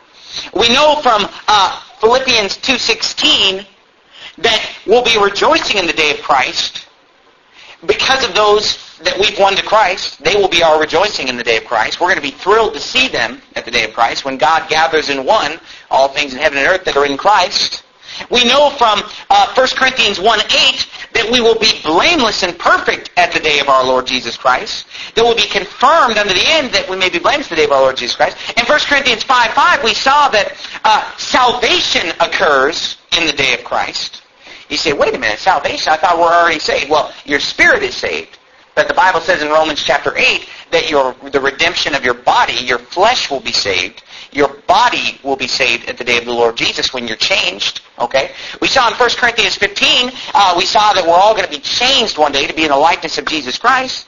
We know from uh, Philippians two sixteen that we'll be rejoicing in the day of Christ because of those that we've won to Christ. They will be our rejoicing in the day of Christ. We're going to be thrilled to see them at the day of Christ when God gathers in one all things in heaven and earth that are in Christ. We know from uh, First Corinthians one eight that we will be blameless and perfect at the day of our Lord Jesus Christ. That will be confirmed unto the end that we may be blameless at the day of our Lord Jesus Christ. In First Corinthians five five, we saw that uh, salvation occurs in the day of Christ. You say, wait a minute, salvation? I thought we're already saved. Well, your spirit is saved. But the Bible says in Romans chapter eight that your the redemption of your body, your flesh will be saved. Your body will be saved at the day of the Lord Jesus when you're changed. Okay? We saw in First Corinthians fifteen, uh, we saw that we're all going to be changed one day to be in the likeness of Jesus Christ.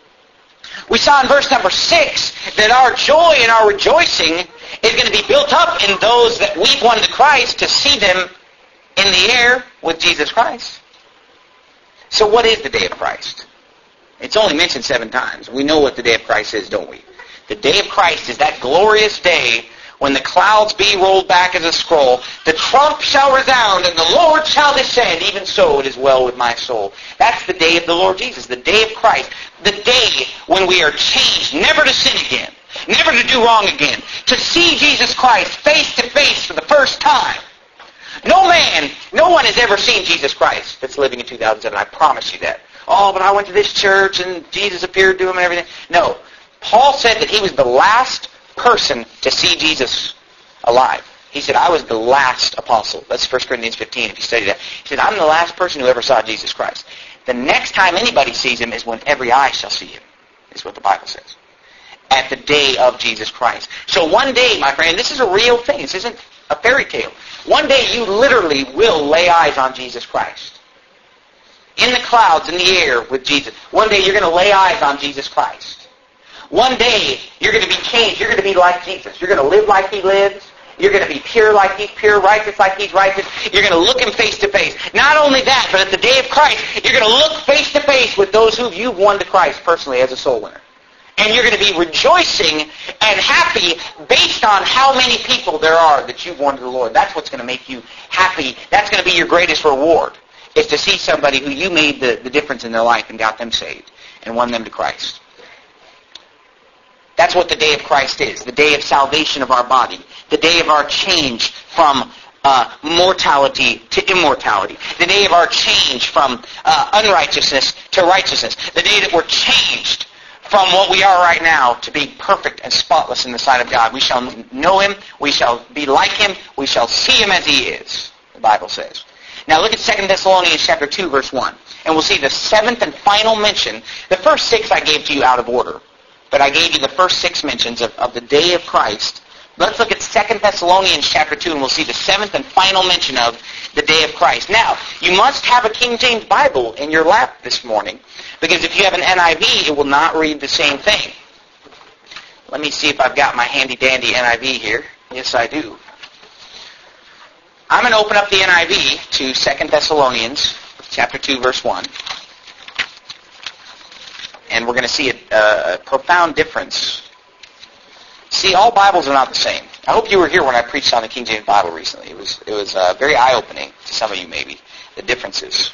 We saw in verse number six that our joy and our rejoicing is going to be built up in those that we've won to Christ to see them in the air with Jesus Christ. So what is the day of Christ? It's only mentioned seven times. We know what the day of Christ is, don't we? The day of Christ is that glorious day when the clouds be rolled back as a scroll, the trump shall resound, and the Lord shall descend. Even so it is well with my soul. That's the day of the Lord Jesus, the day of Christ, the day when we are changed, never to sin again, never to do wrong again, to see Jesus Christ face to face for the first time. No man, no one has ever seen Jesus Christ that's living in two thousand seven. I promise you that. Oh, but I went to this church and Jesus appeared to him and everything. No. Paul said that he was the last person to see Jesus alive. He said, I was the last apostle. That's First Corinthians fifteen, if you study that. He said, I'm the last person who ever saw Jesus Christ. The next time anybody sees him is when every eye shall see him, is what the Bible says. At the day of Jesus Christ. So one day, my friend, this is a real thing. This isn't a fairy tale. One day you literally will lay eyes on Jesus Christ. In the clouds, in the air with Jesus. One day you're going to lay eyes on Jesus Christ. One day you're going to be changed. You're going to be like Jesus. You're going to live like He lives. You're going to be pure like He's pure, righteous like He's righteous. You're going to look Him face to face. Not only that, but at the day of Christ, you're going to look face to face with those who you've won to Christ personally as a soul winner. And you're going to be rejoicing and happy based on how many people there are that you've won to the Lord. That's what's going to make you happy. That's going to be your greatest reward, is to see somebody who you made the, the difference in their life and got them saved and won them to Christ. That's what the day of Christ is, the day of salvation of our body, the day of our change from uh, mortality to immortality, the day of our change from uh, unrighteousness to righteousness, the day that we're changed from what we are right now to be perfect and spotless in the sight of God. We shall know Him, we shall be like Him, we shall see Him as He is, the Bible says. Now look at Second Thessalonians chapter two, verse one, and we'll see the seventh and final mention. The first six I gave to you out of order, but I gave you the first six mentions of, of the day of Christ. Let's look at Second Thessalonians chapter two, and we'll see the seventh and final mention of the day of Christ. Now, you must have a King James Bible in your lap this morning, because if you have an N I V, it will not read the same thing. Let me see if I've got my handy-dandy N I V here. Yes, I do. I'm going to open up the N I V to Second Thessalonians chapter two, verse one. And we're going to see a, a profound difference. See, all Bibles are not the same. I hope you were here when I preached on the King James Bible recently. It was it was uh, very eye-opening to some of you, maybe, the differences.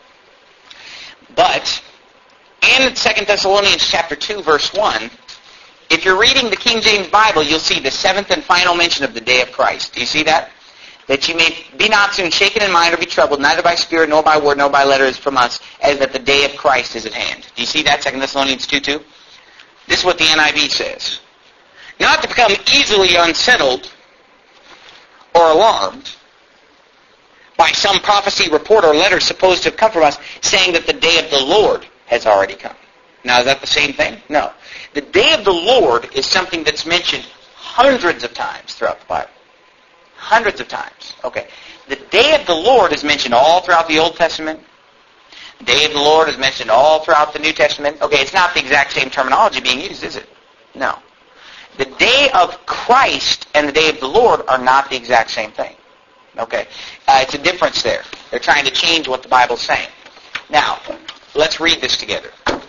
But in Second Thessalonians chapter two, verse one, if you're reading the King James Bible, you'll see the seventh and final mention of the day of Christ. Do you see that? That you may be not soon shaken in mind or be troubled, neither by spirit, nor by word, nor by letters from us, as that the day of Christ is at hand. Do you see that, Second Thessalonians two two? This is what the N I V says. Not to become easily unsettled or alarmed by some prophecy, report, or letter supposed to have come from us, saying that the day of the Lord has already come. Now, is that the same thing? No. The day of the Lord is something that's mentioned hundreds of times throughout the Bible. Hundreds of times. Okay. The day of the Lord is mentioned all throughout the Old Testament. The day of the Lord is mentioned all throughout the New Testament. Okay, it's not the exact same terminology being used, is it? No. The day of Christ and the day of the Lord are not the exact same thing. Okay? Uh, it's a difference there. They're trying to change what the Bible's saying. Now, let's read this together.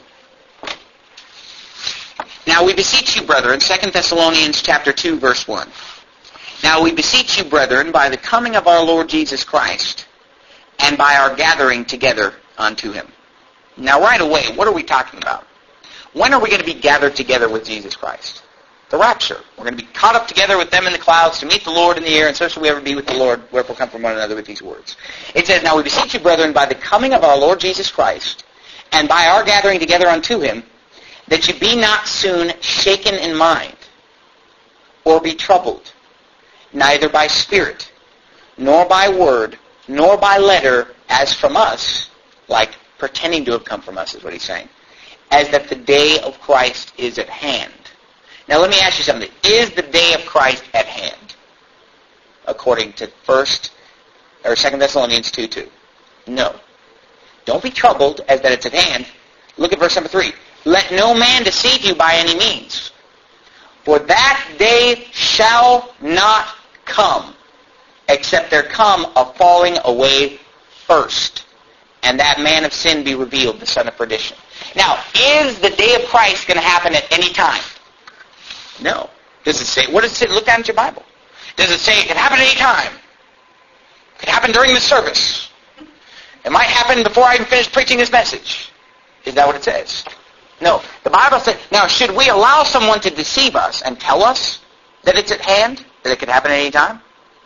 Now we beseech you, brethren, Second Thessalonians chapter two, verse one. Now we beseech you, brethren, by the coming of our Lord Jesus Christ, and by our gathering together unto Him. Now right away, what are we talking about? When are we going to be gathered together with Jesus Christ? The rapture. We're going to be caught up together with them in the clouds to meet the Lord in the air, and so shall we ever be with the Lord, wherefore come from one another with these words. It says, Now we beseech you, brethren, by the coming of our Lord Jesus Christ, and by our gathering together unto Him, that you be not soon shaken in mind, or be troubled, neither by spirit, nor by word, nor by letter, as from us, like pretending to have come from us, is what he's saying, as that the day of Christ is at hand. Now let me ask you something. Is the day of Christ at hand? According to First or Second Thessalonians two two. No. Don't be troubled as that it's at hand. Look at verse number three. Let no man deceive you by any means. For that day shall not come, except there come a falling away first, and that man of sin be revealed, the son of perdition. Now, is the day of Christ going to happen at any time? No. Does it say, what does it say? Look down at your Bible. Does it say it can happen at any time? It can happen during the service. It might happen before I even finish preaching this message. Is that what it says? No. The Bible says, now should we allow someone to deceive us and tell us that it's at hand, that it can happen at any time?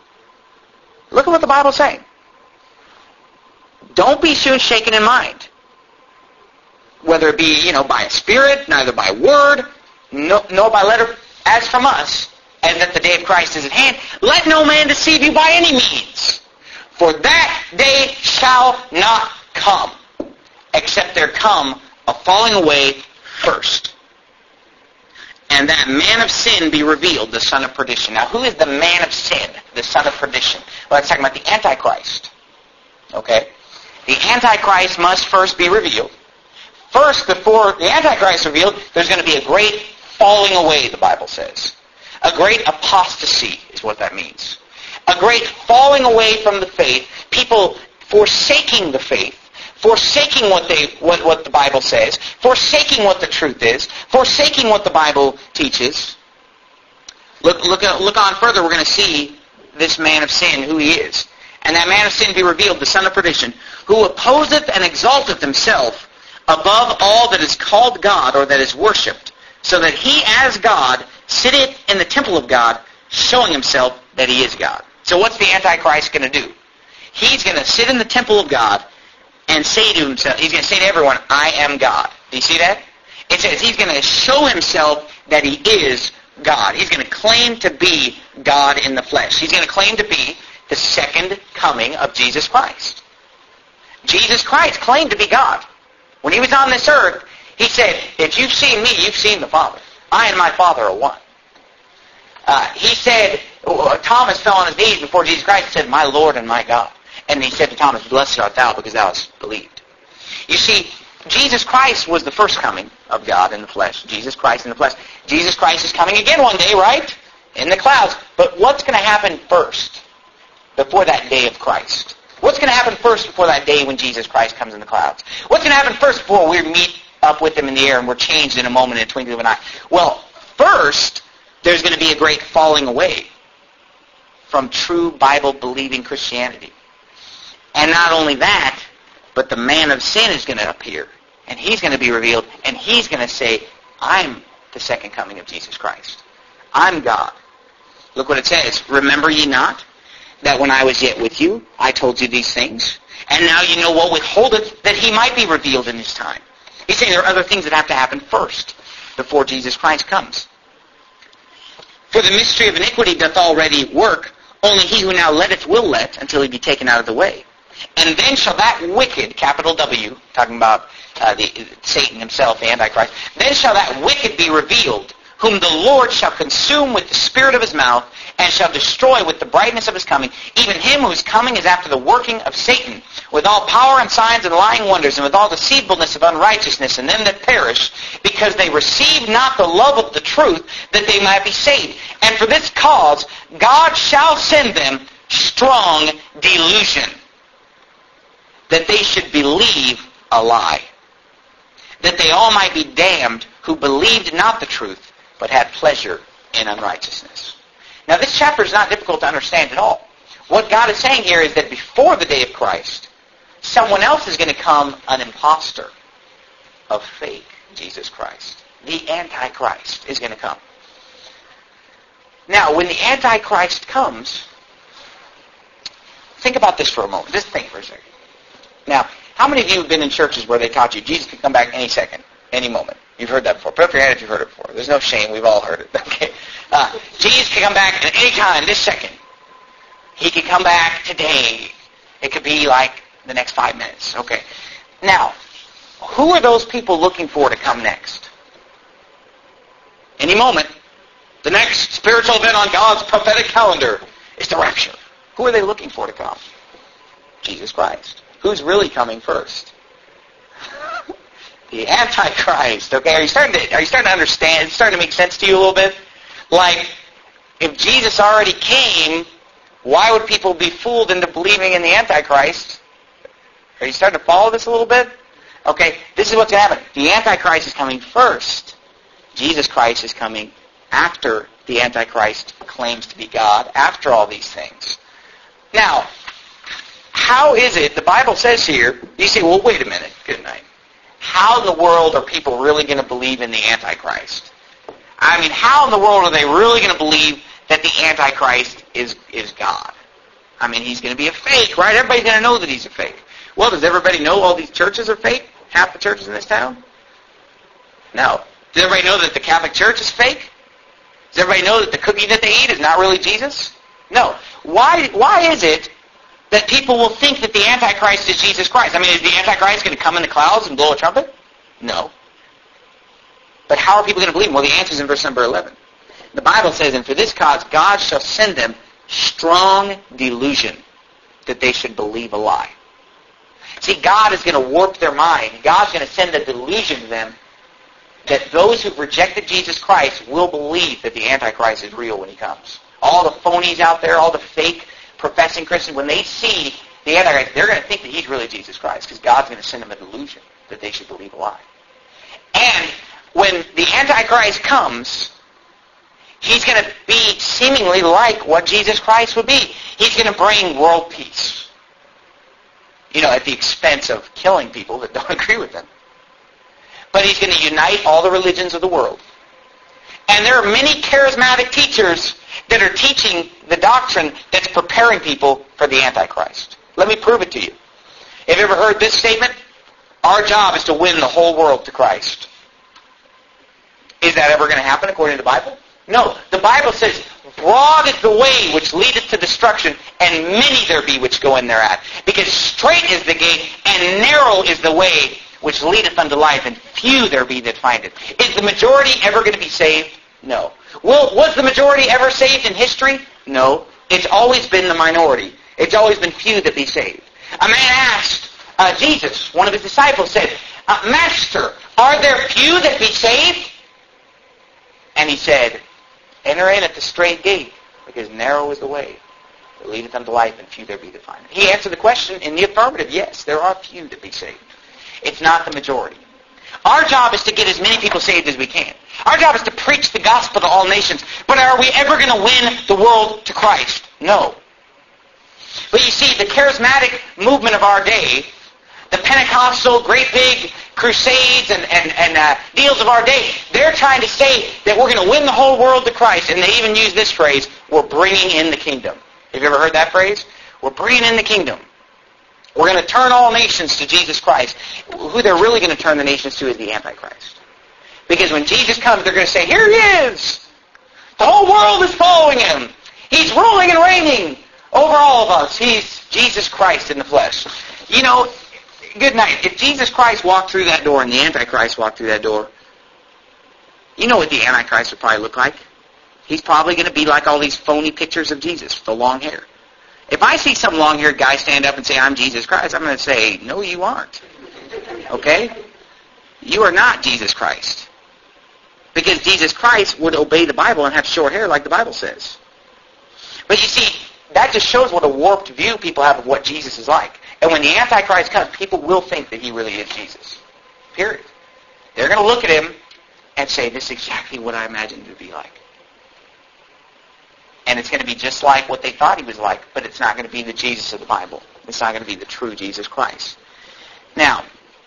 Look at what the Bible's saying. Don't be soon shaken in mind. Whether it be, you know, by a spirit, neither by word, no, nor by letter, as from us, as that the day of Christ is at hand. Let no man deceive you by any means. For that day shall not come, except there come a falling away first, and that man of sin be revealed, the son of perdition. Now, who is the man of sin, the son of perdition? Well, it's talking about the Antichrist. Okay? The Antichrist must first be revealed. First, before the Antichrist is revealed, there's going to be a great falling away, the Bible says. A great apostasy is what that means. A great falling away from the faith, people forsaking the faith, forsaking what they what, what the Bible says, forsaking what the truth is, forsaking what the Bible teaches. Look, look, look on further, we're going to see this man of sin, who he is. And that man of sin be revealed, the son of perdition, who opposeth and exalteth himself above all that is called God or that is worshipped, so that he as God sitteth in the temple of God, showing himself that he is God. So what's the Antichrist going to do? He's going to sit in the temple of God and say to himself, he's going to say to everyone, I am God. Do you see that? It says he's going to show himself that he is God. He's going to claim to be God in the flesh. He's going to claim to be the second coming of Jesus Christ. Jesus Christ claimed to be God. When he was on this earth, he said, if you've seen me, you've seen the Father. I and my Father are one. Uh, he said, Thomas fell on his knees before Jesus Christ and said, my Lord and my God. And he said to Thomas, blessed art thou because thou hast believed. You see, Jesus Christ was the first coming of God in the flesh. Jesus Christ in the flesh. Jesus Christ is coming again one day, right? In the clouds. But what's going to happen first before that day of Christ? What's going to happen first before that day when Jesus Christ comes in the clouds? What's going to happen first before we meet up with him in the air and we're changed in a moment, in a twinkling of an eye? Well, first, there's going to be a great falling away from true Bible-believing Christianity. And not only that, but the man of sin is going to appear. And he's going to be revealed. And he's going to say, I'm the second coming of Jesus Christ. I'm God. Look what it says. Remember ye not that when I was yet with you, I told you these things? And now you know what withholdeth, that he might be revealed in his time. He's saying there are other things that have to happen first before Jesus Christ comes. For the mystery of iniquity doth already work, only he who now letteth will let until he be taken out of the way. And then shall that wicked, capital W, talking about uh, the, Satan himself, the Antichrist, then shall that wicked be revealed, whom the Lord shall consume with the spirit of his mouth, and shall destroy with the brightness of his coming, even him whose coming is after the working of Satan, with all power and signs and lying wonders, and with all deceitfulness of unrighteousness, and them that perish, because they receive not the love of the truth, that they might be saved. And for this cause God shall send them strong delusion, that they should believe a lie, that they all might be damned who believed not the truth, but had pleasure in unrighteousness. Now this chapter is not difficult to understand at all. What God is saying here is that before the day of Christ, someone else is going to come, an imposter of fake Jesus Christ. The Antichrist is going to come. Now, when the Antichrist comes, think about this for a moment. Just think for a second. Now, how many of you have been in churches where they taught you Jesus could come back any second, any moment? You've heard that before. Put up your hand if you've heard it before. There's no shame. We've all heard it. Okay. Uh, Jesus can come back at any time, this second. He could come back today. It could be like the next five minutes. Okay. Now, who are those people looking for to come next? Any moment. The next spiritual event on God's prophetic calendar is the rapture. Who are they looking for to come? Jesus Christ. Who's really coming first? The Antichrist. Okay, are you starting to are you starting to understand? It's starting to make sense to you a little bit? Like, if Jesus already came, why would people be fooled into believing in the Antichrist? Are you starting to follow this a little bit? Okay, this is what's going to happen. The Antichrist is coming first. Jesus Christ is coming after the Antichrist claims to be God, after all these things. Now, how is it, the Bible says here, you say, well, wait a minute, good night. How in the world are people really going to believe in the Antichrist? I mean, how in the world are they really going to believe that the Antichrist is, is God? I mean, he's going to be a fake, right? Everybody's going to know that he's a fake. Well, does everybody know all these churches are fake? Half the churches in this town? No. Does everybody know that the Catholic Church is fake? Does everybody know that the cookie that they eat is not really Jesus? No. Why, why is it that people will think that the Antichrist is Jesus Christ? I mean, is the Antichrist going to come in the clouds and blow a trumpet? No. But how are people going to believe him? Well, the answer is in verse number eleven. The Bible says, and for this cause God shall send them strong delusion, that they should believe a lie. See, God is going to warp their mind. God's going to send a delusion to them that those who've rejected Jesus Christ will believe that the Antichrist is real when he comes. All the phonies out there, all the fake professing Christians, when they see the Antichrist, they're going to think that he's really Jesus Christ, because God's going to send them a delusion that they should believe a lie. And when the Antichrist comes, he's going to be seemingly like what Jesus Christ would be. He's going to bring world peace, you know, at the expense of killing people that don't agree with him. But he's going to unite all the religions of the world. And there are many charismatic teachers that are teaching the doctrine that's preparing people for the Antichrist. Let me prove it to you. Have you ever heard this statement? Our job is to win the whole world to Christ. Is that ever going to happen according to the Bible? No. The Bible says, broad is the way which leadeth to destruction, and many there be which go in thereat. Because straight is the gate, and narrow is the way which leadeth unto life, and few there be that find it. Is the majority ever going to be saved? No. Well, was the majority ever saved in history? No. It's always been the minority. It's always been few that be saved. A man asked uh, Jesus, one of his disciples said, uh, Master, are there few that be saved? And he said, enter in at the straight gate, because narrow is the way that leadeth unto life, and few there be that find it. He answered the question in the affirmative. Yes, there are few that be saved. It's not the majority. Our job is to get as many people saved as we can. Our job is to preach the gospel to all nations. But are we ever going to win the world to Christ? No. But you see, the charismatic movement of our day, the Pentecostal, great big crusades and, and, and uh, deals of our day, they're trying to say that we're going to win the whole world to Christ. And they even use this phrase, we're bringing in the kingdom. Have you ever heard that phrase? We're bringing in the kingdom. We're going to turn all nations to Jesus Christ. Who they're really going to turn the nations to is the Antichrist. Because when Jesus comes, they're going to say, here he is. The whole world is following him. He's ruling and reigning over all of us. He's Jesus Christ in the flesh. You know, good night. If Jesus Christ walked through that door and the Antichrist walked through that door, you know what the Antichrist would probably look like? He's probably going to be like all these phony pictures of Jesus with the long hair. If I see some long-haired guy stand up and say, I'm Jesus Christ, I'm going to say, no, you aren't. Okay? You are not Jesus Christ. Because Jesus Christ would obey the Bible and have short hair like the Bible says. But you see, that just shows what a warped view people have of what Jesus is like. And when the Antichrist comes, people will think that he really is Jesus. Period. They're going to look at him and say, this is exactly what I imagined him to be like. And it's going to be just like what they thought he was like, but it's not going to be the Jesus of the Bible. It's not going to be the true Jesus Christ. Now,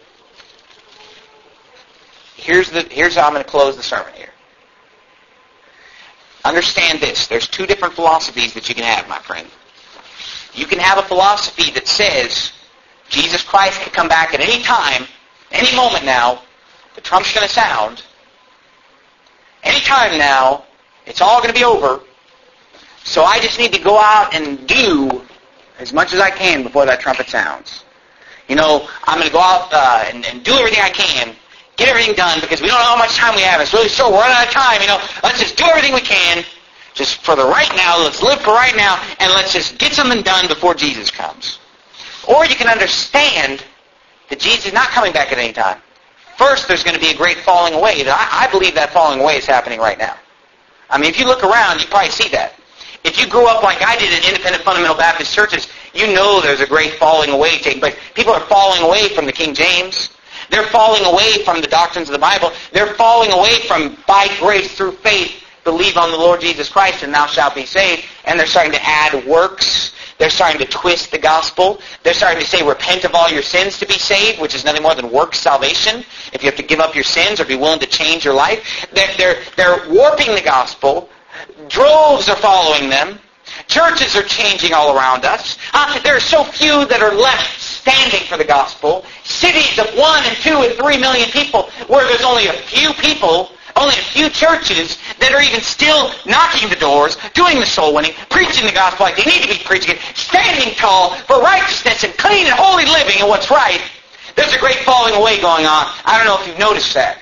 here's the here's how I'm going to close the sermon here. Understand this. There's two different philosophies that you can have, my friend. You can have a philosophy that says Jesus Christ can come back at any time, any moment now. The trump's going to sound. Any time now, it's all going to be over. So I just need to go out and do as much as I can before that trumpet sounds. You know, I'm going to go out uh, and, and do everything I can, get everything done, because we don't know how much time we have. It's really short. We're running out of time. You know, let's just do everything we can, just for the right now. Let's live for right now, and let's just get something done before Jesus comes. Or you can understand that Jesus is not coming back at any time. First, there's going to be a great falling away. I, I believe that falling away is happening right now. I mean, if you look around, you probably see that. If you grew up like I did in independent fundamental Baptist churches, you know there's a great falling away taking place. People are falling away from the King James. They're falling away from the doctrines of the Bible. They're falling away from, by grace through faith, believe on the Lord Jesus Christ and thou shalt be saved. And they're starting to add works. They're starting to twist the gospel. They're starting to say repent of all your sins to be saved, which is nothing more than works salvation. If you have to give up your sins or be willing to change your life. They're, they're, they're warping the gospel. Droves are following them. Churches are changing all around us. Uh, there are so few that are left standing for the gospel. Cities of one and two and three million people where there's only a few people, only a few churches that are even still knocking the doors, doing the soul winning, preaching the gospel like they need to be preaching it, standing tall for righteousness and clean and holy living and what's right. There's a great falling away going on. I don't know if you've noticed that.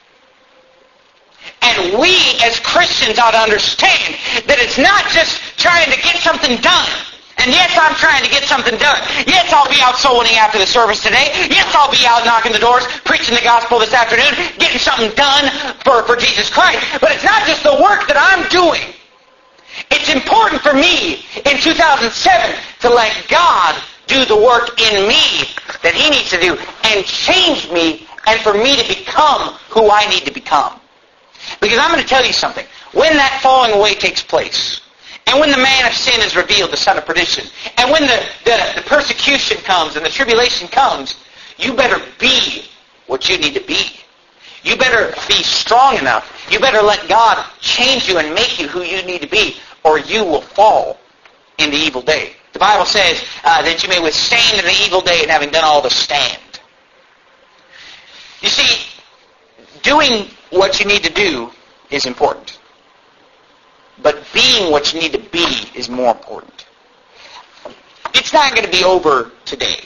And we, as Christians, ought to understand that it's not just trying to get something done. And yes, I'm trying to get something done. Yes, I'll be out soul winning after the service today. Yes, I'll be out knocking the doors, preaching the gospel this afternoon, getting something done for, for Jesus Christ. But it's not just the work that I'm doing. It's important for me in two thousand seven to let God do the work in me that He needs to do and change me and for me to become who I need to become. Because I'm going to tell you something. When that falling away takes place, and when the man of sin is revealed, the son of perdition, and when the, the, the persecution comes and the tribulation comes, you better be what you need to be. You better be strong enough. You better let God change you and make you who you need to be, or you will fall in the evil day. The Bible says uh, that you may withstand in the evil day and having done all to stand. You see, doing what you need to do is important. But being what you need to be is more important. It's not going to be over today.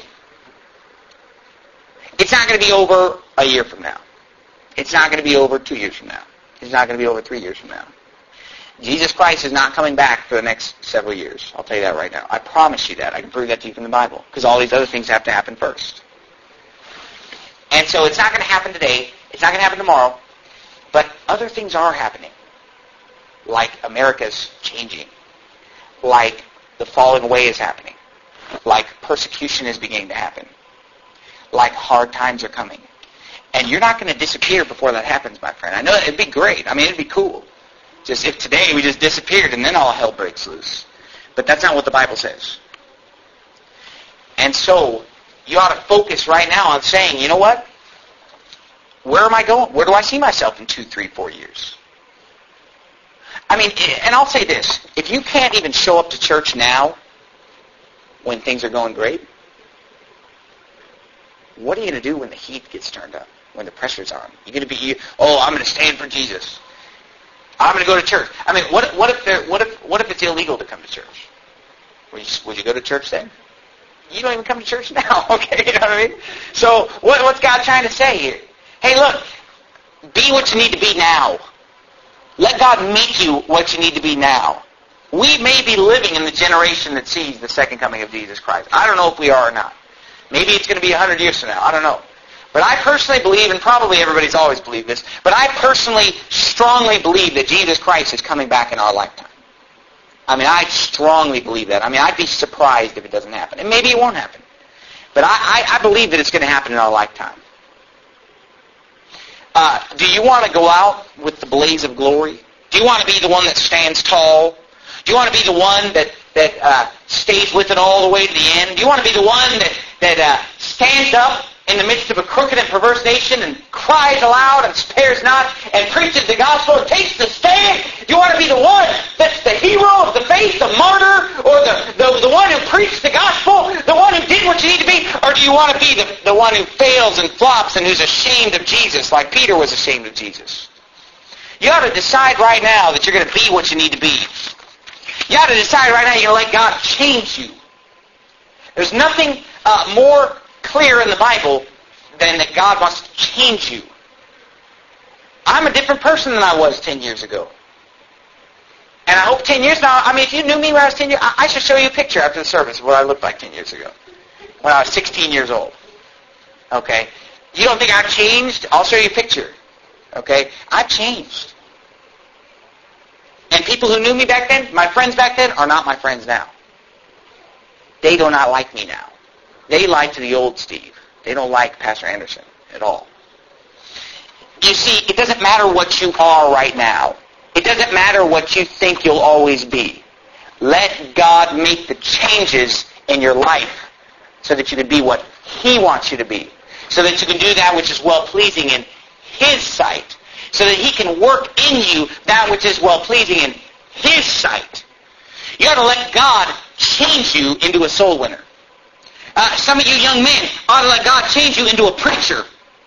It's not going to be over a year from now. It's not going to be over two years from now. It's not going to be over three years from now. Jesus Christ is not coming back for the next several years. I'll tell you that right now. I promise you that. I can prove that to you from the Bible. Because all these other things have to happen first. And so it's not going to happen today. It's not going to happen tomorrow. But other things are happening. Like America's changing. Like the falling away is happening. Like persecution is beginning to happen. Like hard times are coming. And you're not going to disappear before that happens, my friend. I know it'd be great. I mean, it'd be cool. Just if today we just disappeared and then all hell breaks loose. But that's not what the Bible says. And so, you ought to focus right now on saying, you know what? Where am I going? Where do I see myself in two, three, four years? I mean, and I'll say this. If you can't even show up to church now when things are going great, what are you going to do when the heat gets turned up? When the pressure's on? You're going to be, oh, I'm going to stand for Jesus. I'm going to go to church. I mean, what, what if there, what if what if it's illegal to come to church? Would you, would you go to church then? You don't even come to church now, okay? You know what I mean? So what, what's God trying to say here? Hey, look, be what you need to be now. Let God make you what you need to be now. We may be living in the generation that sees the second coming of Jesus Christ. I don't know if we are or not. Maybe it's going to be a hundred years from now. I don't know. But I personally believe, and probably everybody's always believed this, but I personally strongly believe that Jesus Christ is coming back in our lifetime. I mean, I strongly believe that. I mean, I'd be surprised if it doesn't happen. And maybe it won't happen. But I, I, I believe that it's going to happen in our lifetime. Uh, do you want to go out with the blaze of glory? Do you want to be the one that stands tall? Do you want to be the one that, that uh, stays with it all the way to the end? Do you want to be the one that, that uh, stands up in the midst of a crooked and perverse nation and cries aloud and spares not and preaches the gospel and takes the stand? Do you want to be the one that's the hero of the faith, the martyr, or the, the, the one who preached the gospel, the one who did what you need to be? Or do you want to be the, the one who fails and flops and who's ashamed of Jesus like Peter was ashamed of Jesus? You ought to decide right now that you're going to be what you need to be. You ought to decide right now you're going to let God change you. There's nothing uh, more clear in the Bible than that God wants to change you. I'm a different person than I was ten years ago. And I hope ten years now, I mean, if you knew me when I was ten years, I should show you a picture after the service of what I looked like ten years ago. When I was sixteen years old. Okay? You don't think I've changed? I'll show you a picture. Okay? I've changed. And people who knew me back then, my friends back then, are not my friends now. They do not like me now. They like the old Steve. They don't like Pastor Anderson at all. You see, it doesn't matter what you are right now. It doesn't matter what you think you'll always be. Let God make the changes in your life so that you can be what He wants you to be. So that you can do that which is well-pleasing in His sight. So that He can work in you that which is well-pleasing in His sight. You got to let God change you into a soul winner. Uh, some of you young men ought to let God change you into a preacher.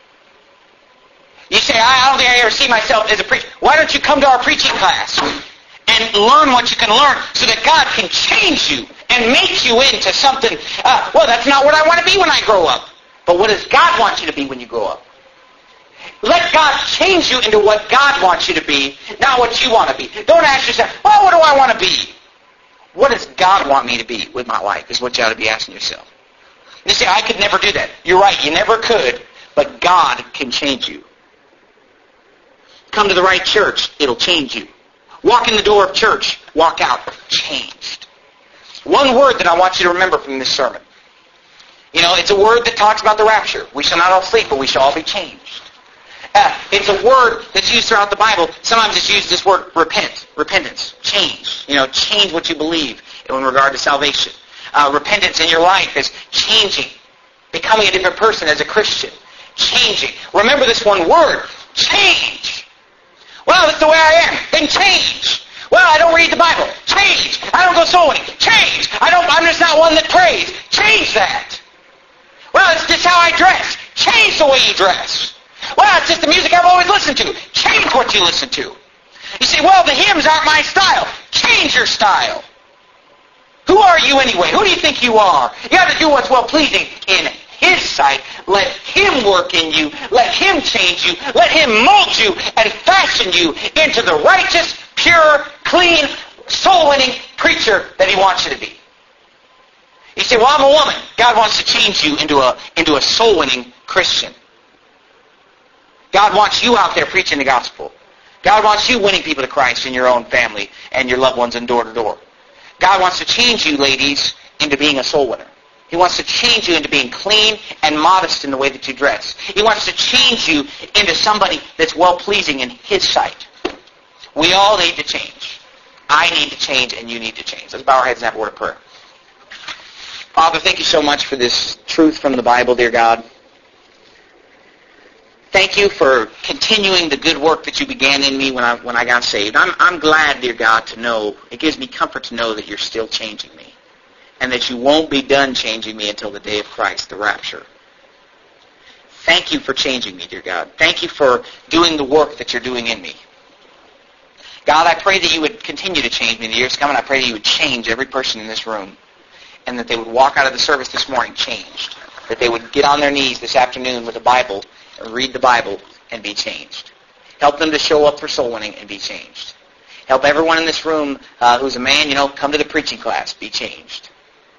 You say, I don't think I ever see myself as a preacher. Why don't you come to our preaching class and learn what you can learn so that God can change you and make you into something. Uh, well, that's not what I want to be when I grow up. But what does God want you to be when you grow up? Let God change you into what God wants you to be, not what you want to be. Don't ask yourself, well, what do I want to be? What does God want me to be with my life is what you ought to be asking yourself. You say, I could never do that. You're right, you never could, but God can change you. Come to the right church, it'll change you. Walk in the door of church, walk out, changed. One word that I want you to remember from this sermon. You know, it's a word that talks about the rapture. We shall not all sleep, but we shall all be changed. Uh, it's a word that's used throughout the Bible. Sometimes it's used this word repent, repentance, change. You know, change what you believe in regard to salvation. Uh, repentance in your life is changing, becoming a different person as a Christian, changing. Remember this one word, change. Well, that's the way I am. Then change. Well, I don't read the Bible. Change. I don't go soul winning. Change. I don't. I'm just not one that prays. Change that. Well, it's just how I dress. Change the way you dress. Well, it's just the music I've always listened to. Change what you listen to. You say, well, the hymns aren't my style. Change your style. Who are you anyway? Who do you think you are? You have to do what's well-pleasing in His sight. Let Him work in you. Let Him change you. Let Him mold you and fashion you into the righteous, pure, clean, soul-winning preacher that He wants you to be. You say, well, I'm a woman. God wants to change you into a, into a soul-winning Christian. God wants you out there preaching the gospel. God wants you winning people to Christ in your own family and your loved ones and door to door. God wants to change you, ladies, into being a soul winner. He wants to change you into being clean and modest in the way that you dress. He wants to change you into somebody that's well-pleasing in His sight. We all need to change. I need to change, and you need to change. Let's bow our heads and have a word of prayer. Father, thank you so much for this truth from the Bible, dear God. Thank you for continuing the good work that you began in me when I when I got saved. I'm I'm glad, dear God, to know, it gives me comfort to know that you're still changing me, and that you won't be done changing me until the day of Christ, the rapture. Thank you for changing me, dear God. Thank you for doing the work that you're doing in me. God, I pray that you would continue to change me in the years to come, and I pray that you would change every person in this room, and that they would walk out of the service this morning changed, that they would get on their knees this afternoon with a Bible and read the Bible and be changed. Help them to show up for soul winning and be changed. Help everyone in this room uh, who's a man, you know, come to the preaching class, be changed.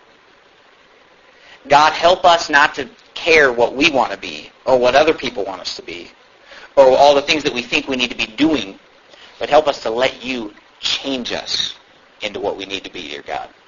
God, help us not to care what we want to be or what other people want us to be or all the things that we think we need to be doing, but help us to let you change us into what we need to be, dear God.